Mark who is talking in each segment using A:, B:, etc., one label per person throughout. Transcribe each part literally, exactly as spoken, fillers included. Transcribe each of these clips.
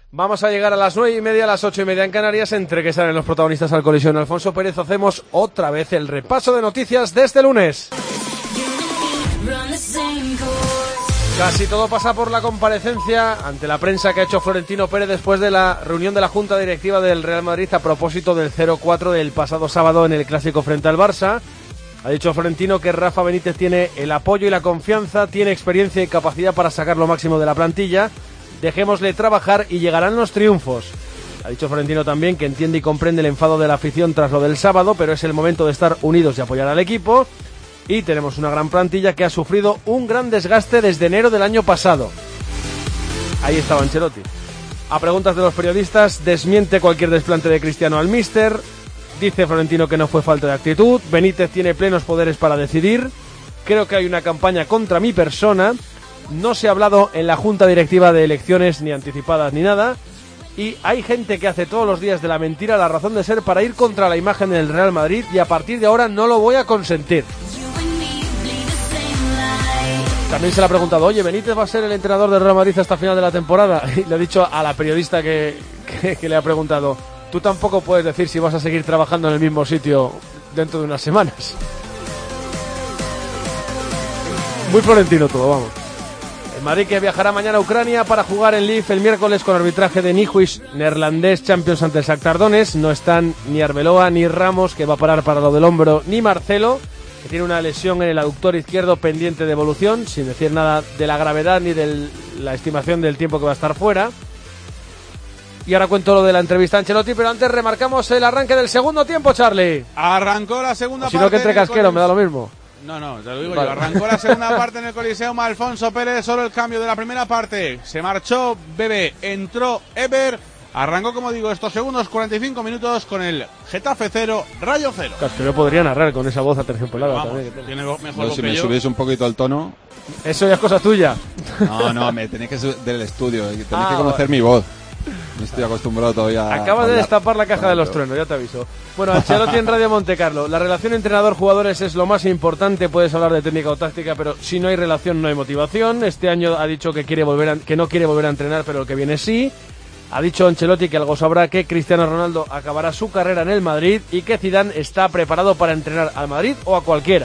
A: Vamos a llegar a las nueve y media, a las ocho y media en Canarias, entre que salen los protagonistas al colisión. Alfonso Pérez, hacemos otra vez el repaso de noticias de este lunes. Casi todo pasa por la comparecencia ante la prensa que ha hecho Florentino Pérez después de la reunión de la Junta Directiva del Real Madrid a propósito del cero cuatro del pasado sábado en el Clásico frente al Barça. Ha dicho Florentino que Rafa Benítez tiene el apoyo y la confianza, tiene experiencia y capacidad para sacar lo máximo de la plantilla. Dejémosle trabajar y llegarán los triunfos. Ha dicho Florentino también que entiende y comprende el enfado de la afición tras lo del sábado, pero es el momento de estar unidos y apoyar al equipo. Y tenemos una gran plantilla que ha sufrido un gran desgaste desde enero del año pasado. Ahí estaba Ancelotti. A preguntas de los periodistas, desmiente cualquier desplante de Cristiano al míster. Dice Florentino que no fue falta de actitud. Benítez tiene plenos poderes para decidir. Creo que hay una campaña contra mi persona. No se ha hablado en la Junta Directiva de elecciones ni anticipadas ni nada. Y hay gente que hace todos los días de la mentira la razón de ser para ir contra la imagen del Real Madrid, y a partir de ahora no lo voy a consentir. También se le ha preguntado, oye, ¿Benítez va a ser el entrenador del Real Madrid hasta final de la temporada? Y le ha dicho a la periodista que, que, que le ha preguntado, tú tampoco puedes decir si vas a seguir trabajando en el mismo sitio dentro de unas semanas. Muy florentino todo, vamos. El Madrid que viajará mañana a Ucrania para jugar en Lviv el miércoles con arbitraje de Nijhuis, neerlandés, Champions ante el Shakhtar Donetsk. No están ni Arbeloa ni Ramos, que va a parar para lo del hombro, ni Marcelo, que tiene una lesión en el aductor izquierdo pendiente de evolución, sin decir nada de la gravedad ni de la estimación del tiempo que va a estar fuera. Y ahora cuento lo de la entrevista a Ancelotti, pero antes remarcamos el arranque del segundo tiempo, Charlie.
B: Arrancó la segunda
A: o si
B: parte.
A: no, que entre casquero, me da lo mismo.
B: No, no, te lo digo
A: vale.
B: yo. Arrancó la segunda parte en el Coliseum. Alfonso Pérez, solo el cambio de la primera parte. Se marchó Bebé, entró Ever. Arrancó, como digo, estos segundos cuarenta y cinco minutos con el Getafe cero, Rayo cero.
A: Casquero podría narrar con esa voz aterciopelada
B: Vamos,
A: también. Que
B: tiene mejor
C: no,
B: voz
C: si
B: que
C: me
B: yo.
C: subís un poquito el tono.
A: Eso ya es cosa tuya.
C: No, no, me tenéis que subir del estudio. Tenéis
A: Ah,
C: que conocer
A: vale.
C: mi voz. No estoy acostumbrado todavía a
A: Acabas de
C: hablar.
A: destapar la caja de los truenos, ya te aviso. Bueno, Ancelotti en Radio Montecarlo. La relación entrenador-jugadores es lo más importante. Puedes hablar de técnica o táctica, pero si no hay relación no hay motivación. Este año ha dicho que quiere volver a, que no quiere volver a entrenar, pero el que viene sí. Ha dicho Ancelotti que algo sabrá que Cristiano Ronaldo acabará su carrera en el Madrid y que Zidane está preparado para entrenar al Madrid o a cualquiera.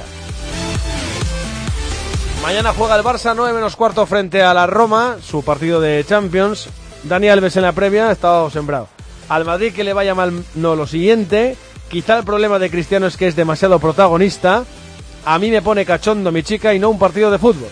A: Mañana juega el Barça nueve menos cuarto frente a la Roma, su partido de Champions. Dani Alves en la previa ha estado sembrado. Al Madrid que le vaya mal, no, lo siguiente. Quizá el problema de Cristiano es que es demasiado protagonista. A mí me pone cachondo mi chica y no un partido de fútbol.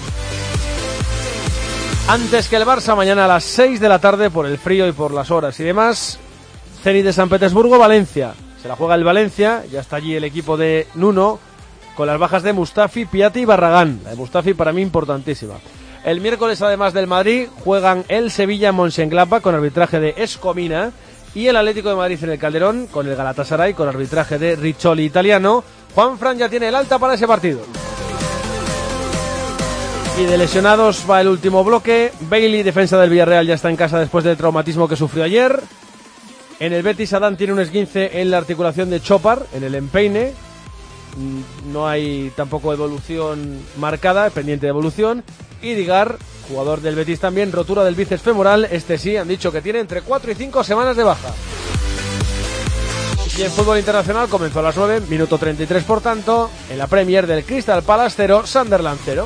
A: Antes que el Barça, mañana a las seis de la tarde, por el frío y por las horas y demás, Zenit de San Petersburgo, Valencia. Se la juega el Valencia, ya está allí el equipo de Nuno, con las bajas de Mustafi, Piatti y Barragán. La de Mustafi para mí importantísima. El miércoles, además del Madrid, juegan el Sevilla Mönchengladbach con arbitraje de Escomina y el Atlético de Madrid en el Calderón con el Galatasaray con arbitraje de Riccioli italiano. Juanfran ya tiene el alta para ese partido. Y de lesionados va el último bloque. Bailey, defensa del Villarreal, ya está en casa después del traumatismo que sufrió ayer. En el Betis, Adán tiene un esguince en la articulación de Chopar, en el empeine. No hay tampoco evolución marcada, pendiente de evolución. Y Digar, jugador del Betis también, rotura del bíceps femoral. Este sí, han dicho que tiene entre cuatro y cinco semanas de baja. Y en fútbol internacional comenzó a las nueve, minuto treinta y tres por tanto. En la Premier del Crystal Palace cero, Sunderland cero.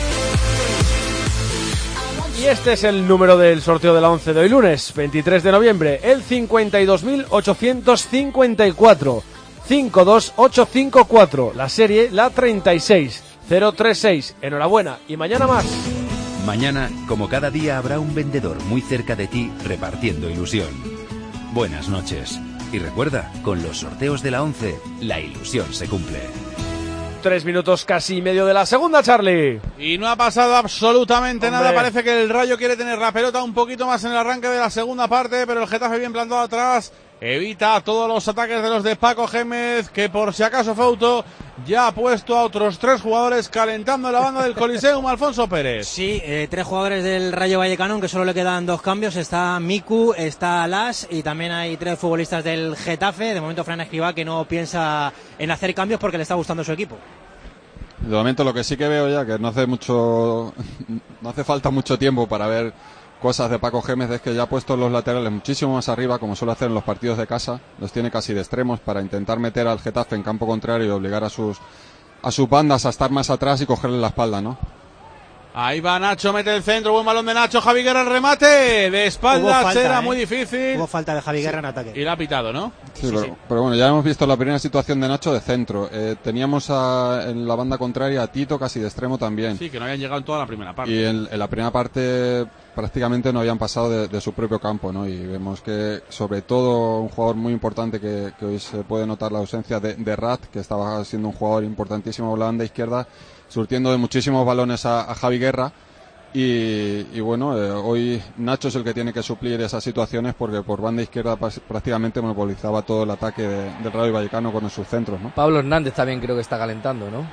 A: Y este es el número del sorteo de la once de hoy lunes, veintitrés de noviembre, el cincuenta y dos mil ochocientos cincuenta y cuatro. cinco dos ocho cinco cuatro, la serie la treinta y seis cero treinta y seis. Enhorabuena y mañana más.
D: Mañana, como cada día, habrá un vendedor muy cerca de ti repartiendo ilusión. Buenas noches. Y recuerda, con los sorteos de la once, la ilusión se cumple.
A: Tres minutos casi y medio de la segunda, Charlie.
B: Y no ha pasado absolutamente
A: Hombre.
B: nada. Parece que el Rayo quiere tener la pelota un poquito más en el arranque de la segunda parte, pero el Getafe bien plantado atrás evita todos los ataques de los de Paco Gémez, que por si acaso fue auto, ya ha puesto a otros tres jugadores calentando en la banda del Coliseum. Alfonso Pérez.
E: Sí, eh, tres jugadores del Rayo Vallecano, que solo le quedan dos cambios. Está Miku, está Las y también hay tres futbolistas del Getafe. De momento Fran Escribá, que no piensa en hacer cambios porque le está gustando su equipo.
C: De momento lo que sí que veo ya, que no hace mucho, no hace falta mucho tiempo para ver cosas de Paco Gémez es que ya ha puesto los laterales muchísimo más arriba, como suele hacer en los partidos de casa, los tiene casi de extremos para intentar meter al Getafe en campo contrario y obligar a sus a sus bandas a estar más atrás y cogerle la espalda, ¿no?
B: Ahí va Nacho, mete el centro, buen balón de Nacho, Javi Guerra el remate, de espaldas,
E: falta,
B: era
E: ¿eh?
B: muy difícil.
E: Hubo falta de Javi Guerra en ataque.
B: Y la ha pitado, ¿no?
C: Sí, sí, pero, sí. pero bueno, ya hemos visto la primera situación de Nacho de centro. Eh, teníamos a, en la banda contraria a Tito casi de extremo también.
B: Sí, que no habían llegado en toda la primera parte.
C: Y en, en la primera parte prácticamente no habían pasado de, de su propio campo, ¿no? Y vemos que, sobre todo, un jugador muy importante que, que hoy se puede notar la ausencia de, de Rat, que estaba siendo un jugador importantísimo por la banda izquierda, surtiendo de muchísimos balones a, a Javi Guerra. Y, y bueno, eh, hoy Nacho es el que tiene que suplir esas situaciones porque por banda izquierda prácticamente monopolizaba todo el ataque de, del Rayo Vallecano con sus centros, ¿no?
F: Pablo Hernández también creo que está calentando, ¿no?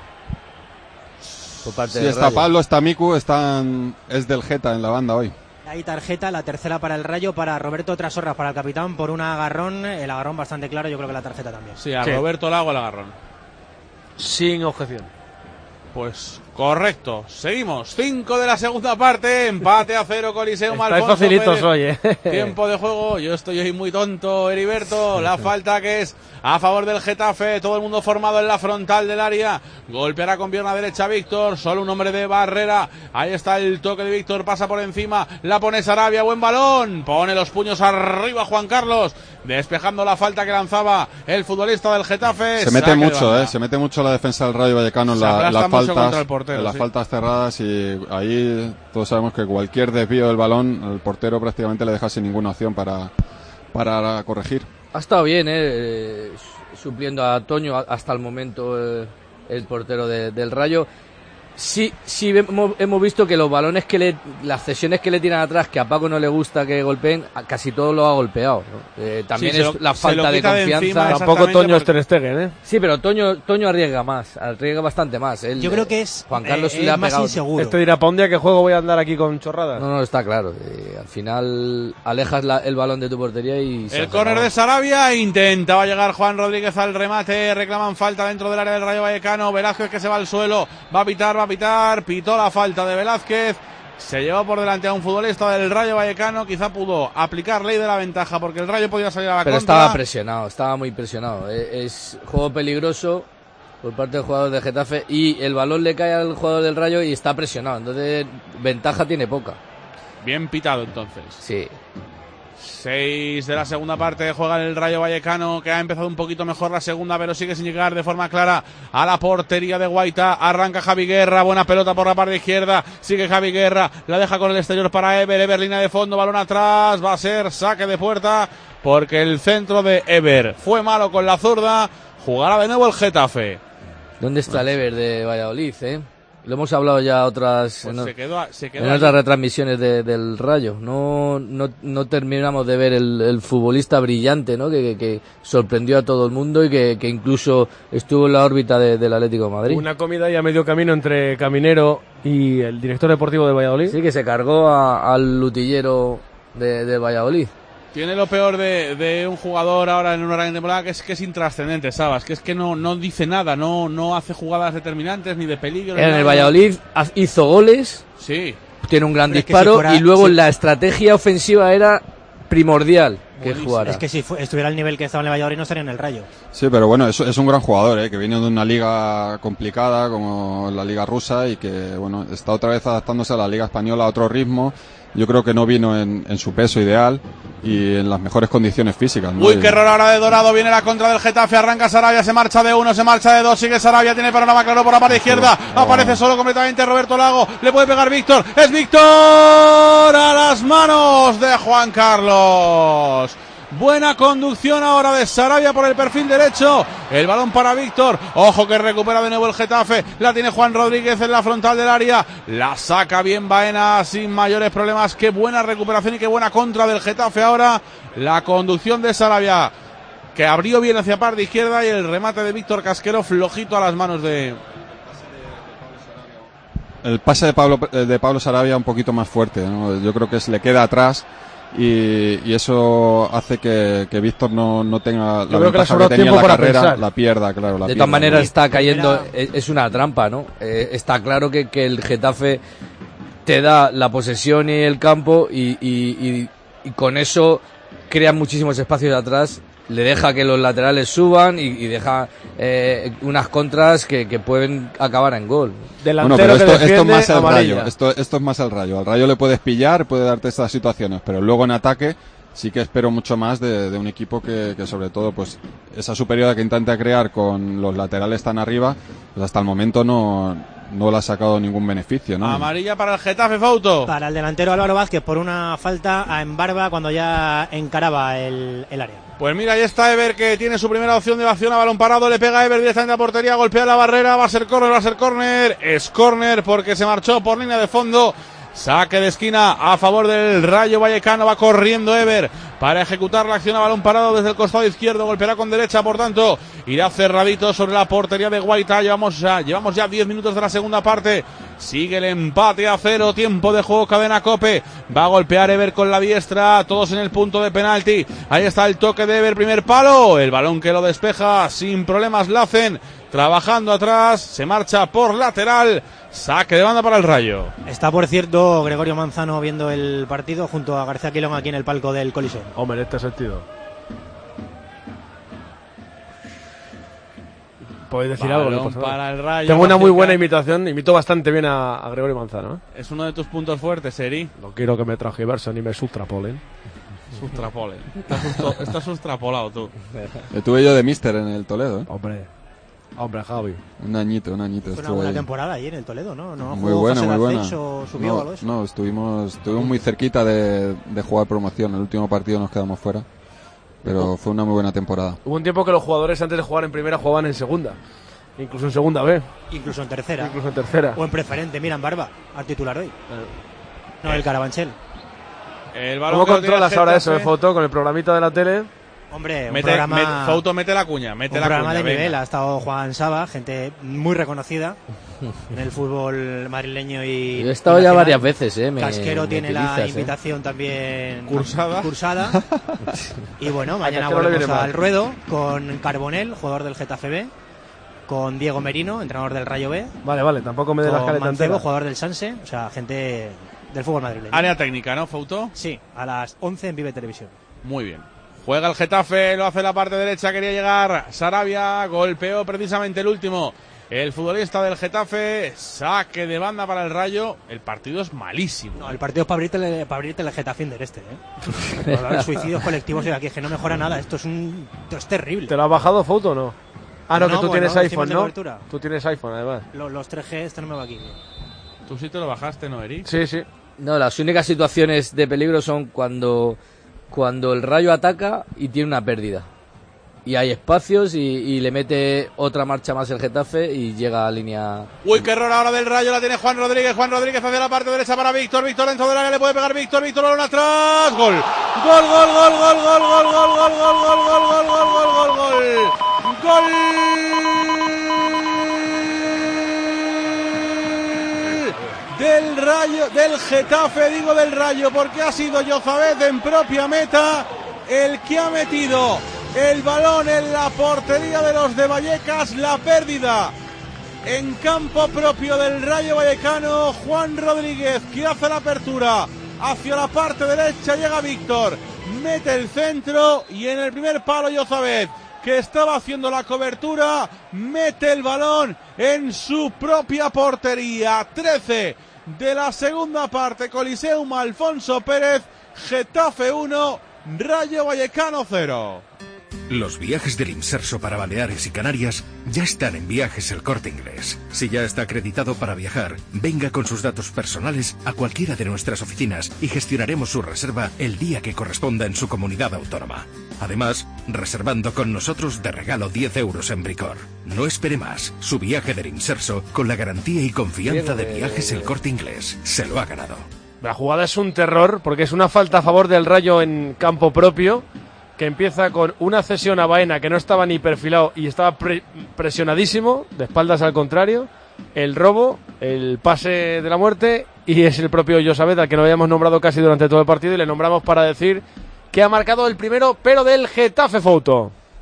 F: Por parte
C: sí,
F: del
C: está
F: Rayo.
C: Pablo, está Miku, están, es del Geta en la banda hoy.
E: Hay tarjeta, la tercera para el Rayo, para Roberto Trasorras, para el capitán, por un agarrón, el agarrón bastante claro, yo creo que la tarjeta también.
B: Sí, a
A: Sí.
B: Roberto Lago el agarrón.
A: Sin objeción.
B: Pues correcto, seguimos, cinco de la segunda parte, empate a cero, Coliseum,
A: Estáis
B: Alfonso
A: facilitos
B: Pérez.
A: hoy, ¿eh?
B: Tiempo de juego, yo estoy hoy muy tonto, Heriberto, la falta que es a favor del Getafe, todo el mundo formado en la frontal del área, golpeará con pierna derecha Víctor, solo un hombre de barrera, ahí está el toque de Víctor, pasa por encima, la pone Sarabia, buen balón, pone los puños arriba Juan Carlos, despejando la falta que lanzaba el futbolista del Getafe.
C: Se mete
B: Saque de
C: mucho,
B: banda.
C: eh, se mete mucho la defensa del Rayo Vallecano en
B: Se
C: la,
B: aplasta
C: las
B: mucho
C: faltas,
B: contra el portero,
C: en las
B: sí.
C: faltas cerradas y ahí todos sabemos que cualquier desvío del balón, el portero prácticamente le deja sin ninguna opción para, para corregir.
F: Ha estado bien, eh, eh, supliendo a Toño hasta el momento eh, el portero de, del Rayo. Sí, sí hemos, hemos visto que los balones que le, las cesiones que le tiran atrás, que a Paco no le gusta que golpeen, a casi todo lo ha golpeado, ¿no? Eh, también
B: Sí,
F: es
B: se lo-
F: la
B: se
F: falta
B: lo
F: de
B: quita de
F: confianza.
B: encima,
A: Tampoco
B: exactamente,
A: Toño es
B: porque-
A: Ter Stegen, ¿eh?
F: Sí, pero Toño, Toño arriesga más, arriesga bastante más. Él,
E: Yo creo que es,
F: Juan Carlos
E: eh,
F: le ha
E: es más
F: pegado.
E: inseguro.
A: Este dirá, ¿para un día que juego voy a andar aquí con chorradas?
F: No, no, está claro. Eh, al final alejas la, el balón de tu portería y... se
B: El
F: hace
B: córner
F: gol.
B: de Sarabia, intentaba llegar Juan Rodríguez al remate, reclaman falta dentro del área del Rayo Vallecano, Velázquez que se va al suelo, va a pitar, va a pitar, pitó la falta de Velázquez, se llevó por delante a un futbolista del Rayo Vallecano, quizá pudo aplicar ley de la ventaja porque el Rayo podía salir a la
F: Pero
B: contra.
F: estaba presionado, estaba muy presionado. Eh, Es juego peligroso por parte del jugador de Getafe y el balón le cae al jugador del Rayo y está presionado. Entonces, ventaja tiene poca.
B: Bien pitado entonces.
F: Sí.
B: seis de la segunda parte juega el Rayo Vallecano, que ha empezado un poquito mejor la segunda, pero sigue sin llegar de forma clara a la portería de Guaita. Arranca Javi Guerra, buena pelota por la parte izquierda, sigue Javi Guerra, la deja con el exterior para Ever, Ever línea de fondo, balón atrás, va a ser saque de puerta, porque el centro de Ever fue malo con la zurda, jugará de nuevo el Getafe.
F: ¿Dónde está el Ever de Valladolid, eh? Lo hemos hablado ya otras
B: Pues
F: en,
B: se quedó, se quedó
F: en
B: ahí.
F: otras retransmisiones de- del Rayo. No, no, no terminamos de ver el, el futbolista brillante, ¿no? Que, que, que sorprendió a todo el mundo y que, que incluso estuvo en la órbita de- del Atlético de Madrid.
A: Una comida ya a medio camino entre Caminero y el director deportivo de Valladolid.
F: Sí, que se cargó a- al lutillero de, de Valladolid.
B: Tiene lo peor de, de un jugador ahora en una gran temporada, que es que es intrascendente, ¿sabes? Que es que no, no dice nada, no, no hace jugadas determinantes ni de peligro. ni
F: En
B: nada.
F: el Valladolid haz- hizo goles,
B: Sí.
F: tiene un gran
E: Pero es que
F: disparo
E: si fuera-
F: y luego
E: si-
F: la estrategia ofensiva era primordial que
B: Buenísimo.
F: jugara.
E: Es que si fu- estuviera al nivel que estaba en el Valladolid no estaría en el Rayo.
C: Sí, pero bueno, es, es un gran jugador, ¿eh? Que viene de una liga complicada como la liga rusa y que bueno está otra vez adaptándose a la liga española a otro ritmo. Yo creo que no vino en, en su peso ideal y en las mejores condiciones físicas, ¿no?
B: Uy,
C: Y-
B: qué error ahora de Dorado, viene la contra del Getafe, arranca Sarabia, se marcha de uno, se marcha de dos, sigue Sarabia, tiene panorama claro por la parte izquierda,
C: Oh.
B: aparece solo completamente Roberto Lago, le puede pegar Víctor, es Víctor a las manos de Juan Carlos. Buena conducción ahora de Sarabia por el perfil derecho. El balón para Víctor. Ojo que recupera de nuevo el Getafe. La tiene Juan Rodríguez en la frontal del área. La saca bien Baena sin mayores problemas. Qué buena recuperación y qué buena contra del Getafe ahora. La conducción de Sarabia, que abrió bien hacia parte izquierda, y el remate de Víctor Casquero flojito a las manos de...
C: El pase de Pablo de Pablo Sarabia un poquito más fuerte, ¿no? Yo creo que se le queda atrás y, y eso hace que, que Víctor no, no tenga la
A: creo que le ha
C: ventaja que,
A: sobrado
C: tenía en
A: tiempo
C: la
A: para
C: carrera,
A: pensar.
C: la pierda, claro. La
F: De
C: pierda,
F: todas maneras
C: ¿no?
F: está cayendo,
E: Primera-
F: es, es una trampa, ¿no? Eh, está claro que, que el Getafe te da la posesión y el campo y, y, y, y con eso crea muchísimos espacios de atrás, le deja que los laterales suban y, y deja eh, unas contras que, que pueden acabar en gol.
C: Delantero bueno, pero esto, que defiende, esto es más el Rayo, esto, esto es más el Rayo. Al Rayo le puedes pillar, puede darte estas situaciones, pero luego en ataque sí que espero mucho más de, de un equipo que, que sobre todo pues esa superioridad que intenta crear con los laterales tan arriba, pues hasta el momento no, no le ha sacado ningún beneficio, ¿no?
B: Amarilla para el Getafe, Fauto.
E: Para el delantero Álvaro Vázquez por una falta a Embarba cuando ya encaraba el, el área.
B: Pues mira, ahí está Ever, que tiene su primera opción de acción a balón parado, le pega a Ever directamente a portería, golpea la barrera, va a ser córner, va a ser córner, es córner porque se marchó por línea de fondo. Saque de esquina a favor del Rayo Vallecano, va corriendo Ever para ejecutar la acción a balón parado desde el costado izquierdo, golpeará con derecha, por tanto irá cerradito sobre la portería de Guaita. Llevamos ya, llevamos ya diez minutos de la segunda parte, sigue el empate a cero, tiempo de juego, cadena Cope, va a golpear Ever con la diestra, todos en el punto de penalti, ahí está el toque de Ever, primer palo, el balón que lo despeja sin problemas Lacen, trabajando atrás, se marcha por lateral, saque de banda para el Rayo.
E: Está, por cierto, Gregorio Manzano viendo el partido junto a García Quilón aquí en el palco del Coliseo.
A: Hombre, en este sentido. ¿Podéis decir
B: Balón
A: algo? No
B: para el Rayo.
A: Tengo una muy buena imitación, imito bastante bien a, a Gregorio Manzano, ¿eh?
B: Es uno de tus puntos fuertes, Eri.
A: No quiero que me tragiversen ni me sustrapolen.
B: Sustrapolen. Estás, susto, estás sustrapolado tú.
C: Estuve yo de míster en el Toledo, ¿eh?
A: Hombre. Hombre, Javi.
C: Un añito, un añito.
E: Fue una buena ahí. temporada ahí en el Toledo, ¿no? ¿No
C: muy buena, muy buena.
E: Ascenso, subió
C: no,
E: algo eso?
C: no, estuvimos, estuvimos muy cerquita de, de jugar promoción. El último partido nos quedamos fuera. Pero fue una muy buena temporada.
A: Hubo un tiempo que los jugadores antes de jugar en primera jugaban en segunda. Incluso en segunda B.
E: Incluso en tercera.
A: Incluso en tercera.
E: O en preferente. Mira, en Barba, al titular hoy. Eh. No, el Carabanchel.
B: El balón
A: ¿Cómo controlas ahora eso de foto con el programita de la tele?
E: Hombre, un
B: mete,
E: programa...
B: Mete, Fauto, mete la cuña, mete
E: un
B: la
E: programa
B: cuña,
E: de
B: venga.
E: nivel. Ha estado Juan Saba, gente muy reconocida en el fútbol madrileño y...
F: Yo he estado ya varias veces, ¿eh? Me,
E: Casquero
F: me
E: tiene
F: utilizas,
E: la invitación eh. también...
B: Cursada.
E: Cursada. Y bueno, mañana volvemos al ruedo con Carbonell, jugador del Getafe B, con Diego Merino, entrenador del Rayo B.
A: Vale, vale, tampoco me de las caretas
E: Mancebo, jugador del Sanse, o sea, gente del fútbol madrileño.
B: Área técnica, ¿no, Fauto?
E: Sí, a las once en Vive Televisión.
B: Muy bien. Juega el Getafe, lo hace la parte derecha, quería llegar Sarabia, golpeó precisamente el último. El futbolista del Getafe, saque de banda para el Rayo. El partido es malísimo.
E: No, el partido es para abrirte, para abrirte el Getafe del este, ¿eh? Para hablar de suicidios colectivos y aquí es que no mejora nada. Esto es un, esto es terrible.
A: ¿Te lo has bajado, Foto, o no? Ah, no, no que tú
E: bueno,
A: tienes iPhone, ¿no? Tú tienes iPhone, además.
E: Los, los tres G, este no me va aquí.
B: Tú sí te lo bajaste, ¿no, Eri?
A: Sí, sí.
F: No, las únicas situaciones de peligro son cuando, cuando el Rayo ataca y tiene una pérdida. Y hay espacios y, y le mete otra marcha más el Getafe y llega a línea...
B: Uy, qué error ahora del Rayo, la tiene Juan Rodríguez. Juan Rodríguez hacia la parte derecha para Víctor. Víctor dentro del área, le puede pegar Víctor. Víctor, balón atrás. Gol. Gol, gol, gol, gol, gol, gol, gol, gol, gol, gol, gol, gol, gol, gol, gol, gol. Gol. Del Rayo, del Getafe, digo del Rayo, porque ha sido Yozabed en propia meta el que ha metido el balón en la portería de los de Vallecas, la pérdida en campo propio del Rayo Vallecano. Juan Rodríguez, que hace la apertura hacia la parte derecha, llega Víctor, mete el centro y en el primer palo Yozabed, que estaba haciendo la cobertura, mete el balón en su propia portería. trece de la segunda parte, Coliseum Alfonso Pérez, Getafe uno, Rayo Vallecano cero.
G: Los viajes del Imserso para Baleares y Canarias ya están en Viajes El Corte Inglés. Si ya está acreditado para viajar, venga con sus datos personales a cualquiera de nuestras oficinas y gestionaremos su reserva el día que corresponda en su comunidad autónoma. Además, reservando con nosotros de regalo diez euros en Bricor. No espere más. Su viaje del Imserso con la garantía y confianza de Viajes El Corte Inglés. Se lo ha ganado.
A: La jugada es un terror porque es una falta a favor del Rayo en campo propio, que empieza con una cesión a Baena que no estaba ni perfilado y estaba pre- presionadísimo, de espaldas al contrario, el robo, el pase de la muerte, y es el propio Yozabed, al que no habíamos nombrado casi durante todo el partido, y le nombramos para decir que ha marcado el primero, pero del Getafe, Fouto.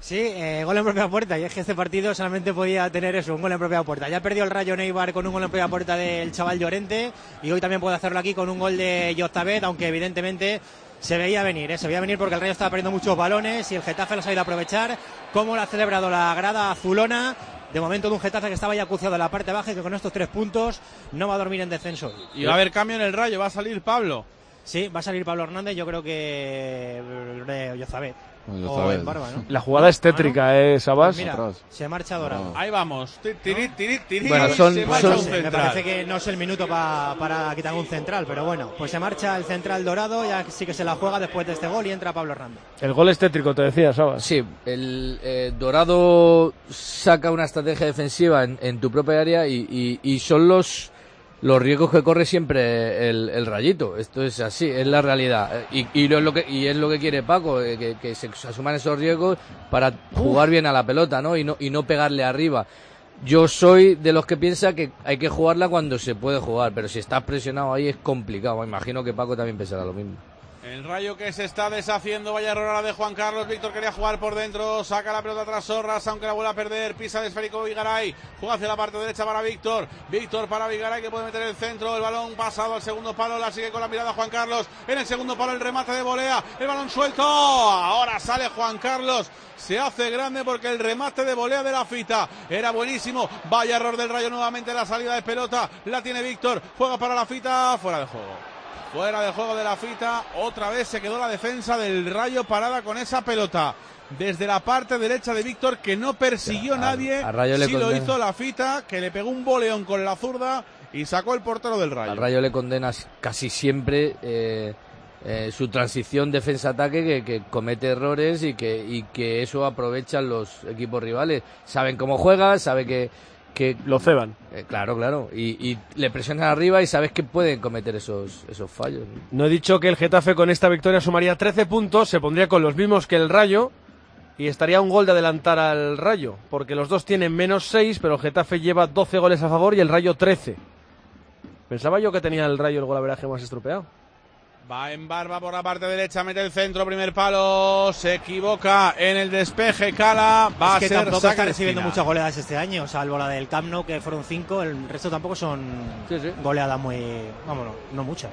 E: Sí, eh, gol en propia puerta, y es que este partido solamente podía tener eso, un gol en propia puerta. Ya perdió el Rayo Neibar con un gol en propia puerta del chaval Llorente, y hoy también puede hacerlo aquí con un gol de Yozabet, aunque evidentemente se veía venir, ¿eh? se veía venir porque el Rayo estaba perdiendo muchos balones y el Getafe lo ha sabido aprovechar, como lo ha celebrado la grada azulona. De momento de un Getafe que estaba ya acuciado en la parte baja y que con estos tres puntos no va a dormir en descenso.
B: Y va a haber cambio en el Rayo, va a salir Pablo.
E: Sí, va a salir Pablo Hernández, yo creo que eh, Yozabet.
C: Pues
E: O en Barba, ¿no?
A: La jugada es tétrica,
E: ¿no?
A: ¿eh, Sabas?
E: Pues mira, se marcha Dorado.
B: Ahí vamos. Tiri, tiri, tiri,
F: bueno, son,
B: se marcha
F: son,
B: un central.
E: Me parece que no es el minuto pa, para quitar un central, pero bueno, pues se marcha el central Dorado, ya sí que se la juega después de este gol y entra Pablo Hernández.
A: El gol es tétrico, te decía, Sabas.
F: Sí, el eh, Dorado saca una estrategia defensiva en, en tu propia área y, y, y son los los riesgos que corre siempre el, el Rayito. Esto es así, es la realidad. Y, y, no es, lo que, y es lo que quiere Paco, eh, que, que se asuman esos riesgos para jugar bien a la pelota, ¿no? Y no, y no pegarle arriba. Yo soy de los que piensa que hay que jugarla cuando se puede jugar, pero si estás presionado ahí es complicado. Imagino que Paco también pensará lo mismo.
B: El Rayo que se está deshaciendo, vaya error ahora de Juan Carlos. Víctor quería jugar por dentro, saca la pelota tras Sorras, aunque la vuelve a perder, pisa el esférico Vigaray, juega hacia la parte derecha para Víctor, Víctor para Vigaray que puede meter el centro, el balón pasado al segundo palo, la sigue con la mirada Juan Carlos, en el segundo palo el remate de volea, el balón suelto, ahora sale Juan Carlos, se hace grande porque el remate de volea de la Fita era buenísimo, vaya error del Rayo nuevamente en la salida de pelota, la tiene Víctor, juega para la Fita, fuera de juego. Fuera del juego de la Fita, otra vez se quedó la defensa del Rayo parada con esa pelota. Desde la parte derecha de Víctor, que no persiguió a, nadie, a Rayo sí lo hizo la Fita, que le pegó un boleón con la zurda y sacó el portero del Rayo.
F: Al Rayo le condenas casi siempre eh, eh, su transición defensa-ataque, que, que comete errores y que, y que eso aprovechan los equipos rivales. Saben cómo juega, saben que... que
A: lo ceban.
F: Eh, claro, claro. Y, y le presionan arriba y sabes que pueden cometer esos, esos fallos.
A: No he dicho que el Getafe con esta victoria sumaría trece puntos, se pondría con los mismos que el Rayo y estaría un gol de adelantar al Rayo, porque los dos tienen menos seis, pero el Getafe lleva doce goles a favor y el Rayo trece. Pensaba yo que tenía el Rayo el golaveraje más estropeado.
B: Va en Barba por la parte derecha, mete el centro, primer palo, se equivoca en el despeje, Cala, va
E: es que
B: a ser
E: tampoco está recibiendo
B: final.
E: muchas goleadas este año, salvo la del Camp Nou, que fueron cinco, el resto tampoco son
F: sí, sí.
E: goleadas muy, vámonos, no muchas,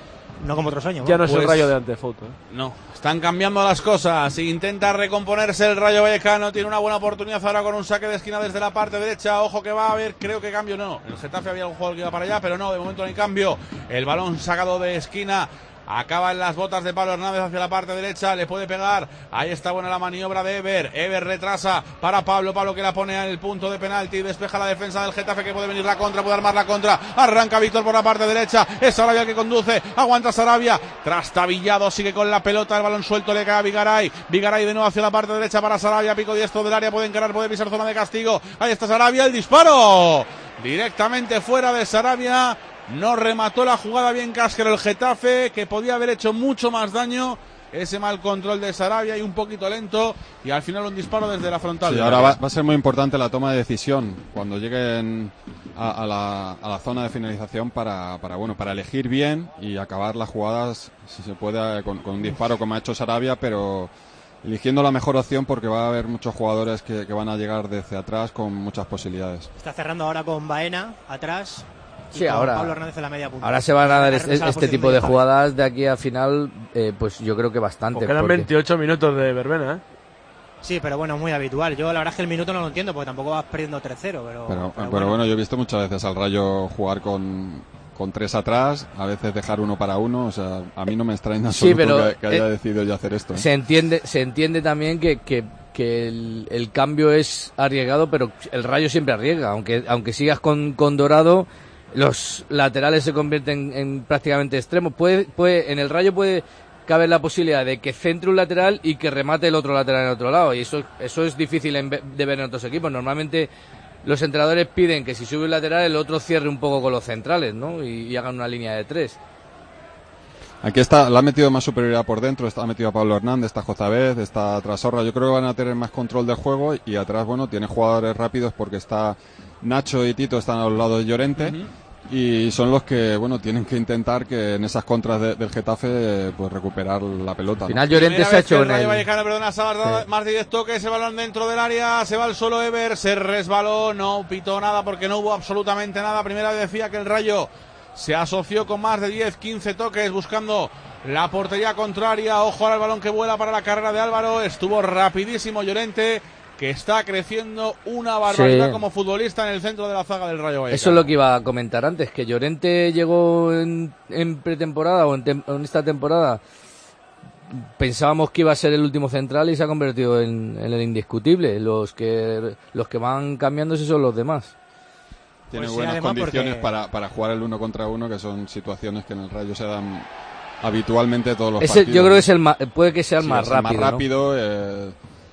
E: no como otros años.
A: Ya no
E: pues,
A: es el Rayo de antes, foto. ¿eh?
B: No, están cambiando las cosas, intenta recomponerse el Rayo Vallecano, tiene una buena oportunidad ahora con un saque de esquina desde la parte derecha, ojo que va a haber, creo que cambio no, en el Getafe había un jugador que iba para allá, pero no, de momento no hay cambio, el balón sacado de esquina. Acaba en las botas de Pablo Hernández hacia la parte derecha, le puede pegar, ahí está buena la maniobra de Ever, Ever retrasa para Pablo, Pablo que la pone en el punto de penalti, despeja la defensa del Getafe que puede venir la contra, puede armar la contra, arranca Víctor por la parte derecha, es Sarabia el que conduce, aguanta Sarabia, trastabillado, sigue con la pelota, el balón suelto le cae a Vigaray, Vigaray de nuevo hacia la parte derecha para Sarabia, pico diestro del área, puede encarar, puede pisar zona de castigo, ahí está Sarabia, el disparo, directamente fuera de Sarabia. No remató la jugada bien Casquero el Getafe, que podía haber hecho mucho más daño. Ese mal control de Sarabia y un poquito lento. Y al final un disparo desde la frontal.
C: Sí, ahora va, va a ser muy importante la toma de decisión cuando lleguen a, a, la, a la zona de finalización para, para, bueno, para elegir bien y acabar las jugadas, si se puede, con, con un disparo como ha hecho Sarabia, pero eligiendo la mejor opción porque va a haber muchos jugadores que, que van a llegar desde atrás con muchas posibilidades.
E: Está cerrando ahora con Baena atrás.
F: Sí, ahora,
E: Pablo Hernández en la media punta.
F: Ahora se van a dar este, este tipo de jugadas de aquí a final, eh, pues yo creo que bastante.
A: Pues quedan
F: porque...
A: veintiocho minutos de verbena, ¿eh?
E: Sí, pero bueno, es muy habitual. Yo la verdad es que el minuto no lo entiendo porque tampoco vas perdiendo tres cero. Pero,
C: pero, pero,
E: pero
C: bueno.
E: bueno,
C: yo he visto muchas veces al Rayo jugar con, con tres atrás, a veces dejar uno para uno. O sea, a mí no me extraña en absoluto
F: sí, pero,
C: que, que haya
F: eh,
C: decidido ya hacer esto. ¿eh?
F: Se entiende, se entiende también que, que, que el, el cambio es arriesgado, pero el Rayo siempre arriesga. Aunque, aunque sigas con, con Dorado, los laterales se convierten en prácticamente extremos. Puede, puede, en el Rayo puede caber la posibilidad de que centre un lateral y que remate el otro lateral en el otro lado. Y eso, eso es difícil en, de ver en otros equipos. Normalmente los entrenadores piden que si sube un lateral el otro cierre un poco con los centrales, ¿no? Y, y hagan una línea de tres.
C: Aquí está, la ha metido más superioridad por dentro, está ha metido a Pablo Hernández, está Jozabez, está Trasorra. Yo creo que van a tener más control del juego y atrás, bueno, tiene jugadores rápidos porque está Nacho y Tito están a los lados de Llorente. Uh-huh. y son los que, bueno, tienen que intentar que en esas contras de, del Getafe pues recuperar la pelota, ¿no?
F: Al final Llorente se ha hecho en
B: el...
F: el...
B: Vallecano, perdona, Salvador, sí. Más de diez toques, el balón dentro del área, se va al solo Ever, se resbaló, no pitó nada porque no hubo absolutamente nada. Primera vez decía que el Rayo se asoció con más de diez, quince toques buscando la portería contraria. Ojo al balón que vuela para la carrera de Álvaro, estuvo rapidísimo Llorente, que está creciendo una barbaridad sí. como futbolista en el centro de la zaga del Rayo Vallecano.
F: Eso es lo que iba a comentar antes, que Llorente llegó en, en pretemporada o en, tem, en esta temporada, pensábamos que iba a ser el último central y se ha convertido en, en el indiscutible. Los que los que van cambiándose son los demás.
C: Tiene
E: pues
C: buenas
E: sí,
C: condiciones
E: porque...
C: para, para jugar el uno contra uno, que son situaciones que en el Rayo se dan habitualmente todos los
F: Ese,
C: partidos.
F: Yo creo que es el más, puede que sea el
C: sí,
F: más
C: es el
F: rápido.
C: más rápido,
F: ¿no?
C: eh,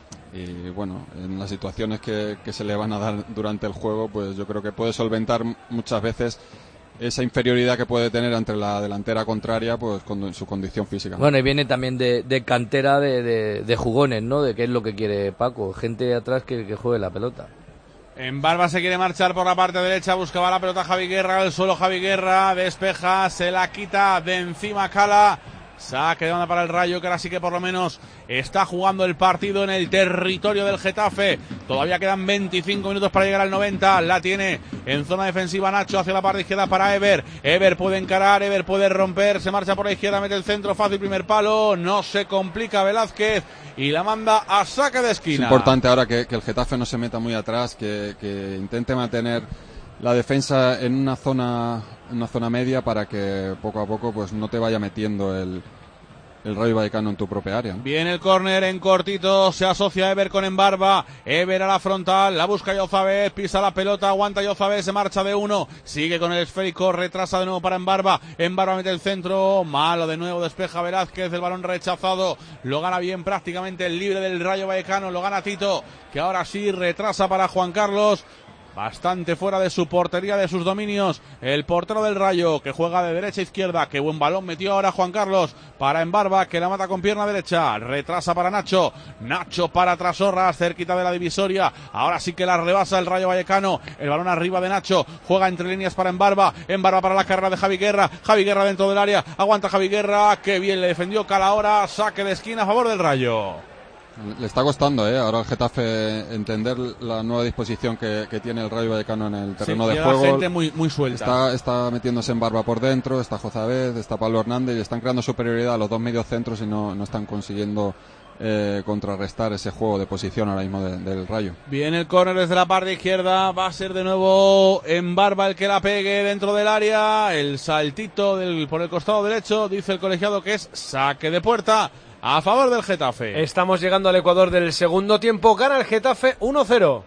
C: y bueno, en las situaciones que, que se le van a dar durante el juego, pues yo creo que puede solventar muchas veces esa inferioridad que puede tener ante la delantera contraria, pues con su condición física.
F: Bueno, y viene también de, de cantera de, de, de jugones, ¿no? De qué es lo que quiere Paco, gente atrás que, que juegue la pelota.
B: En Barba se quiere marchar por la parte derecha, buscaba la pelota Javi Guerra, al suelo Javi Guerra, despeja, se la quita de encima Cala. Saque de onda para el Rayo, que ahora sí que por lo menos está jugando el partido en el territorio del Getafe. Todavía quedan veinticinco minutos para llegar al noventa. La tiene en zona defensiva Nacho hacia la parte izquierda para Ever. Ever puede encarar, Ever puede romper, se marcha por la izquierda, mete el centro fácil, primer palo, no se complica Velázquez y la manda a saque de esquina.
C: Es importante ahora que, que el Getafe no se meta muy atrás, que, que intente mantener la defensa en una zona en una zona media para que poco a poco pues no te vaya metiendo el, el Rayo Vallecano en tu propia área, ¿no?
B: Viene el córner en cortito, se asocia Ever con Embarba, Ever a la frontal, la busca Yozabez, pisa la pelota, aguanta Yozabez, se marcha de uno, sigue con el esférico, retrasa de nuevo para Embarba, Embarba mete el centro, malo de nuevo, despeja Velázquez, el balón rechazado, lo gana bien prácticamente el libre del Rayo Vallecano, lo gana Tito, que ahora sí retrasa para Juan Carlos. Bastante fuera de su portería, de sus dominios, el portero del Rayo, que juega de derecha a izquierda. Qué buen balón metió ahora Juan Carlos para Embarba, que la mata con pierna derecha. Retrasa para Nacho, Nacho para Trasorras, cerquita de la divisoria. Ahora sí que la rebasa el Rayo Vallecano. El balón arriba de Nacho, juega entre líneas para Embarba. Embarba para la carrera de Javi Guerra. Javi Guerra dentro del área, aguanta Javi Guerra. Qué bien le defendió Cala ahora. Saque de esquina a favor del Rayo.
C: Le está costando, ¿eh? Ahora al Getafe entender la nueva disposición que, que tiene el Rayo Vallecano en el terreno
B: sí,
C: de juego.
B: La gente muy, muy suelta.
C: Está, está metiéndose en Barba por dentro, está Jozabez, está Pablo Hernández y están creando superioridad a los dos medios centros y no, no están consiguiendo eh, contrarrestar ese juego de posición ahora mismo de, del Rayo.
B: Viene el córner desde la parte izquierda, va a ser de nuevo en Barba el que la pegue dentro del área. El saltito del, por el costado derecho, dice el colegiado que es saque de puerta a favor del Getafe.
A: Estamos llegando al Ecuador del segundo tiempo. Gana el Getafe uno cero.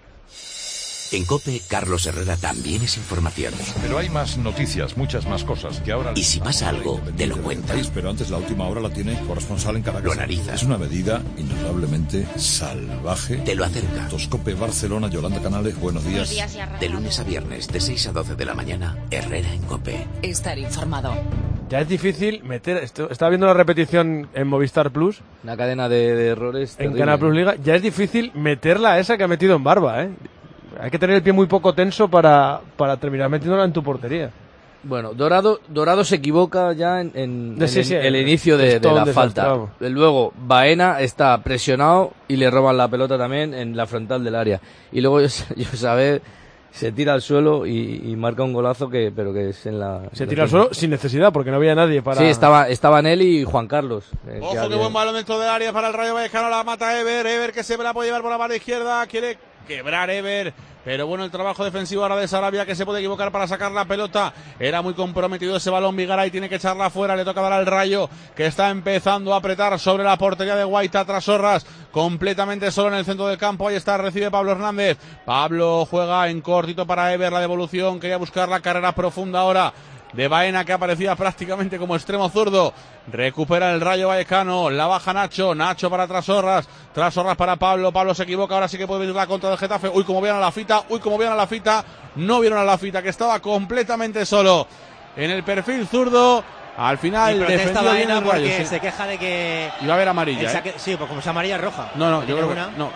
H: En COPE, Carlos Herrera también es información.
I: Pero hay más noticias, muchas más cosas que ahora...
H: Y si pasa algo, te lo cuenta.
I: Pero antes la última hora la tiene corresponsal en Caracas.
H: Lo analiza.
I: Es una medida indudablemente salvaje.
H: Te lo acerca.
I: Toscope Barcelona, Yolanda Canales, buenos días.
H: Buenos días de lunes a viernes, de seis a doce de la mañana, Herrera en COPE.
J: Estar informado.
A: Ya es difícil meter... Esto, estaba viendo la repetición en Movistar Plus.
F: Una cadena de, de errores.
A: En
F: terrible.
A: Canal Plus Liga. Ya es difícil meterla a esa que ha metido en Barba, ¿eh? Hay que tener el pie muy poco tenso para, para terminar metiéndola en tu portería.
F: Bueno, Dorado Dorado se equivoca ya en, en,
A: de,
F: en
A: sí,
F: el,
A: sí,
F: el inicio de, de la falta. Luego Baena está presionado y le roban la pelota también en la frontal del área. Y luego Yozabez se tira al suelo y, y marca un golazo que pero que es en la...
A: Se tira al suelo sin necesidad porque no había nadie para...
F: Sí, estaba, estaban él y Juan Carlos.
B: Eh, Ojo, que, que buen balón dentro del área para el Rayo Vallecano, la mata Ever, Ever que se la puede llevar por la parte izquierda, quiere quebrar Ever, pero bueno, el trabajo defensivo ahora de Sarabia, que se puede equivocar para sacar la pelota. Era muy comprometido ese balón, Vigaray tiene que echarla afuera, le toca dar al Rayo, que está empezando a apretar sobre la portería de Guaita. Trasorras completamente solo en el centro del campo, ahí está, recibe Pablo Hernández. Pablo juega en cortito para Ever, la devolución, quería buscar la carrera profunda ahora de Baena, que aparecía prácticamente como extremo zurdo. Recupera el Rayo Vallecano, la baja Nacho, Nacho para Trasorras, Trasorras para Pablo, Pablo se equivoca, ahora sí que puede venir la contra del Getafe. Uy, como vieron a la fita, uy, como vieron a la fita, no vieron a la fita, que estaba completamente solo en el perfil zurdo. Al final defendió bien el Rayo,
E: porque
B: sí.
E: se queja de que
B: iba a haber amarilla,
E: saque,
B: ¿eh?
E: Sí, pues como es amarilla, roja.
B: No, no, yo creo que no.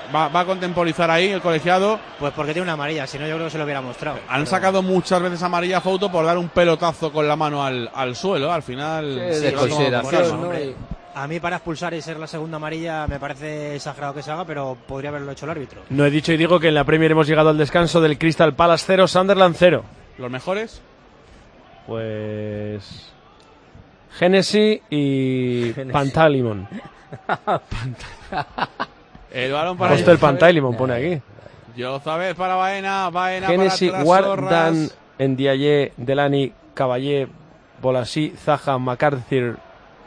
B: va, va a contemporizar ahí el colegiado.
E: Pues porque tiene una amarilla, si no yo creo que se lo hubiera mostrado.
B: Han
E: pero...
B: sacado muchas veces amarilla a Fouto por dar un pelotazo con la mano al, al suelo. Al final,
F: sí,
B: sí,
F: de consideración,
E: ¿no?
F: Y...
E: A mí para expulsar y ser la segunda amarilla me parece exagerado que se haga, pero podría haberlo hecho el árbitro.
A: No he dicho y digo que en la Premier hemos llegado al descanso del Crystal Palace cero, Sunderland cero.
B: ¿Los mejores?
A: Pues... Genesis y
F: Genesis.
A: Pantalimon.
B: El balón para
A: Puesto el Pantalimon, pone aquí.
B: Yozabed para Baena, Baena
A: Genesis,
B: para
A: Wardan,
B: Trasorras.
A: Ndiaye, Delany, Caballé, Bolasí, Zaha, McCarthy,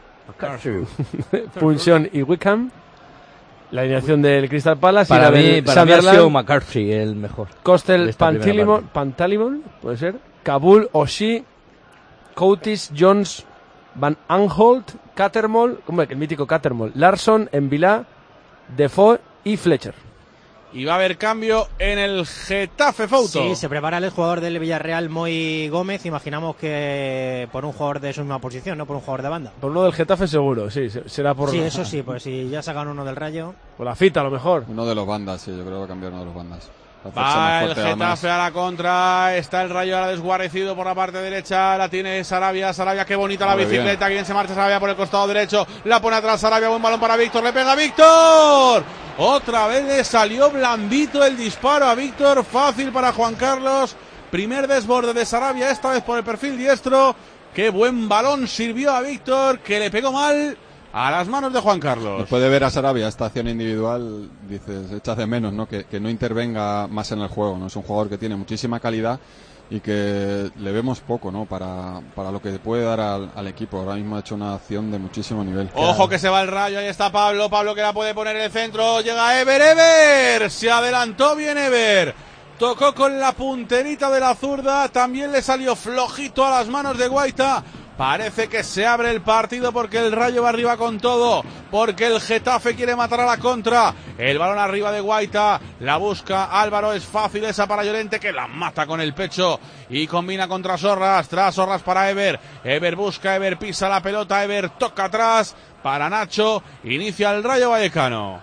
A: Punchon y Wickham. La alineación del Crystal Palace
F: Para
A: y la
F: mí,
A: del
F: para mí ha
A: Sunderland,
F: sido McCarthy el mejor.
A: Costel,
F: de esta primera
A: Pantalimon,
F: parte.
A: Pantalimon, puede ser, Kabul, Oshie, Coutis, Jones, Van Aanholt, Cattermole, ¿cómo es? El mítico Cattermole, Larsson, Envilá, Defoe y Fletcher.
B: Y va a haber cambio en el Getafe, Fouto.
E: Sí, se prepara el jugador del Villarreal, Moy Gómez. Imaginamos que por un jugador de su misma posición, no por un jugador de banda.
A: Por uno del Getafe seguro, sí, será por...
E: Sí, eso sí, pues si ya sacan uno del Rayo.
A: Por la fita a lo mejor.
C: Uno de los bandas, sí, yo creo que va a cambiar uno de los bandas.
B: Va el Getafe a la contra, está el Rayo ahora desguarecido por la parte derecha, la tiene Sarabia, Sarabia, qué bonita la
C: Muy
B: bicicleta,
C: bien.
B: bien se marcha Sarabia por el costado derecho, la pone atrás Sarabia, buen balón para Víctor, le pega Víctor, otra vez le salió blandito el disparo a Víctor, fácil para Juan Carlos, primer desborde de Sarabia, esta vez por el perfil diestro, qué buen balón sirvió a Víctor, que le pegó mal a las manos de Juan Carlos.
C: Después de ver a Sarabia esta acción individual, dices, echas de menos, ¿no? Que, que no intervenga más en el juego, ¿no? Es un jugador que tiene muchísima calidad y que le vemos poco, ¿no? Para, para lo que puede dar al, al equipo. Ahora mismo ha hecho una acción de muchísimo nivel.
B: Ojo que se va el Rayo, ahí está Pablo, Pablo que la puede poner en el centro, llega Ever, Ever, se adelantó bien Ever, tocó con la punterita de la zurda, también le salió flojito a las manos de Guaita. Parece que se abre el partido porque el Rayo va arriba con todo, porque el Getafe quiere matar a la contra. El balón arriba de Guaita, la busca Álvaro, es fácil esa para Llorente que la mata con el pecho y combina con Trasorras, Trasorras para Ever, Ever busca, Ever pisa la pelota, Ever toca atrás para Nacho, inicia el Rayo Vallecano.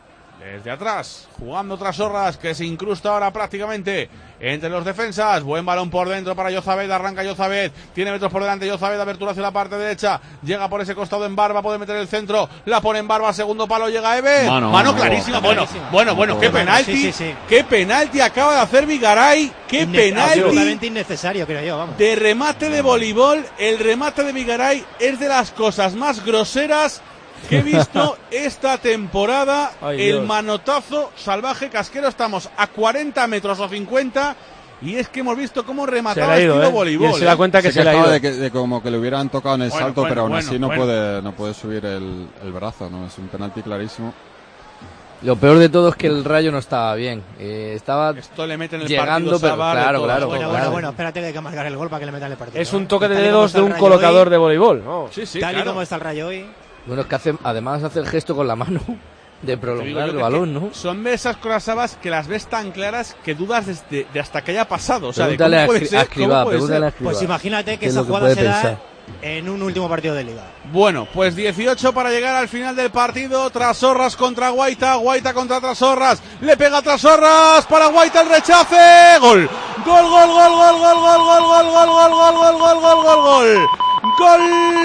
B: Desde atrás, jugando Trasorras, que se incrusta ahora prácticamente entre los defensas. Buen balón por dentro para Yozabed, arranca Yozabed, tiene metros por delante Yozabed, abertura hacia la parte derecha, llega por ese costado en Barba, puede meter el centro, la pone en Barba, segundo palo, llega Ever, mano, mano clarísima, oh, bueno, clarísima. bueno, bueno, qué penalti, sí, sí, sí. qué penalti acaba de hacer Vigaray, qué Inne- penalti,
E: absolutamente innecesario, creo yo, vamos.
B: De remate de voleibol, el remate de Vigaray es de las cosas más groseras que he visto esta temporada. Ay, el Dios. Manotazo salvaje casquero, estamos a cuarenta metros o cincuenta y es que hemos visto cómo remataba
A: ido,
B: estilo
A: ¿eh?
B: voleibol.
A: Se da cuenta que
C: se,
A: se le ha ido.
C: De, que, de como que le hubieran tocado en el
B: bueno,
C: salto,
B: bueno,
C: pero aún
B: bueno,
C: así no
B: bueno.
C: puede no puede subir el, el brazo, ¿no? Es un penalti clarísimo.
F: Lo peor de todo es que el Rayo no estaba bien. Eh, estaba
B: Esto le meten el
F: llegando, pero
B: Sabar,
F: claro, claro.
E: Bueno,
F: claro.
E: bueno, bueno, espérate que hay que marcar el gol para que le metan el partido.
A: Es un toque de
E: Tal y
A: dedos de un
E: Rayo
A: colocador
E: hoy,
A: de voleibol, ¿no?
B: Sí, sí,
E: tal
B: claro.
E: y como está el Rayo hoy.
F: Bueno, es que hace, además hace el gesto con la mano de prolongar el
B: que
F: balón, ¿no?
B: Son de esas cosas, Sabas, que las ves tan claras que dudas desde, de hasta que haya pasado. O sea, de
F: Pregúntale
B: cómo
F: a,
B: puede
F: Escri-
B: ser,
F: a Escribá,
B: cómo puede
F: pregúntale
B: ser.
F: a Escribá.
E: Pues imagínate que
F: ¿Qué es
E: esa
F: lo que
E: jugada
F: puede
E: se da
F: pensar?
E: en un último partido de Liga.
B: Bueno, pues dieciocho para llegar al final del partido. Trasorras contra Guaita, Guaita contra Trasorras. Le pega Trasorras para Guaita el rechace. Gol. Gol, gol, gol, gol, gol, gol, gol, gol, gol, gol, gol, gol, gol, gol, gol, gol. Gol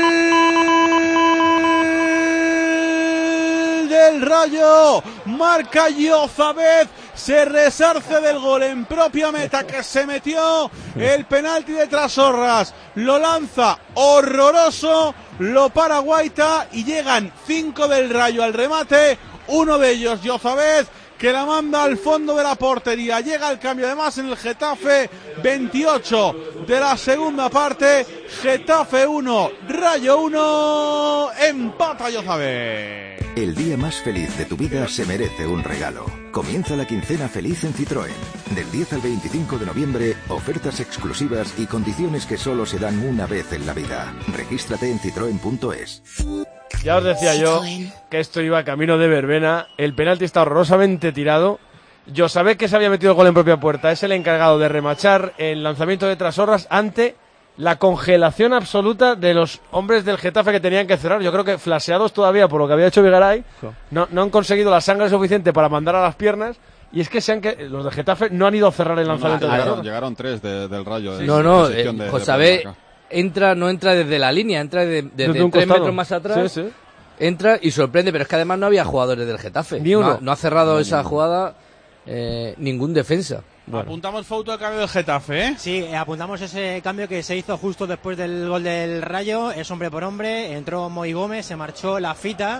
B: del Rayo. Marca Yozabed. Se resarce del gol en propia meta que se metió. El penalti de Trasorras lo lanza horroroso, lo para Guaita y llegan cinco del Rayo al remate. Uno de ellos, Yozabed, que la manda al fondo de la portería. Llega el cambio además en el Getafe. veintiocho de la segunda parte. Getafe uno, Rayo uno. Empata Yozabed.
J: El día más feliz de tu vida se merece un regalo. Comienza la quincena feliz en Citroën. Del diez al veinticinco de noviembre, ofertas exclusivas y condiciones que solo se dan una vez en la vida. Regístrate en citroen punto es.
A: Ya os decía yo que esto iba camino de verbena. El penalti está horrorosamente tirado. Yozabed, que se había metido el gol en propia puerta, es el encargado de remachar el lanzamiento de Trasorras ante la congelación absoluta de los hombres del Getafe que tenían que cerrar. Yo creo que flaseados todavía por lo que había hecho Vigaray, no, no han conseguido la sangre suficiente para mandar a las piernas. Y es que, se han que los de Getafe no han ido a cerrar el lanzamiento.
C: No, no,
A: de
C: llegaron, llegaron tres de, del Rayo.
F: Sí,
C: de,
F: no, no,
C: de,
F: eh,
C: de,
F: Josabé entra, no entra desde la línea, entra de, desde, desde tres costado. metros más atrás. Sí, sí. Entra y sorprende, pero es que además no había jugadores del Getafe.
A: Ni uno.
F: No, no ha cerrado
A: no,
F: esa
A: ninguno.
F: jugada eh, ningún defensa.
B: Bueno. Apuntamos foto de cambio del Getafe, ¿eh?
E: Sí, apuntamos ese cambio que se hizo justo después del gol del Rayo. Es hombre por hombre. Entró Moi Gómez, se marchó la fita.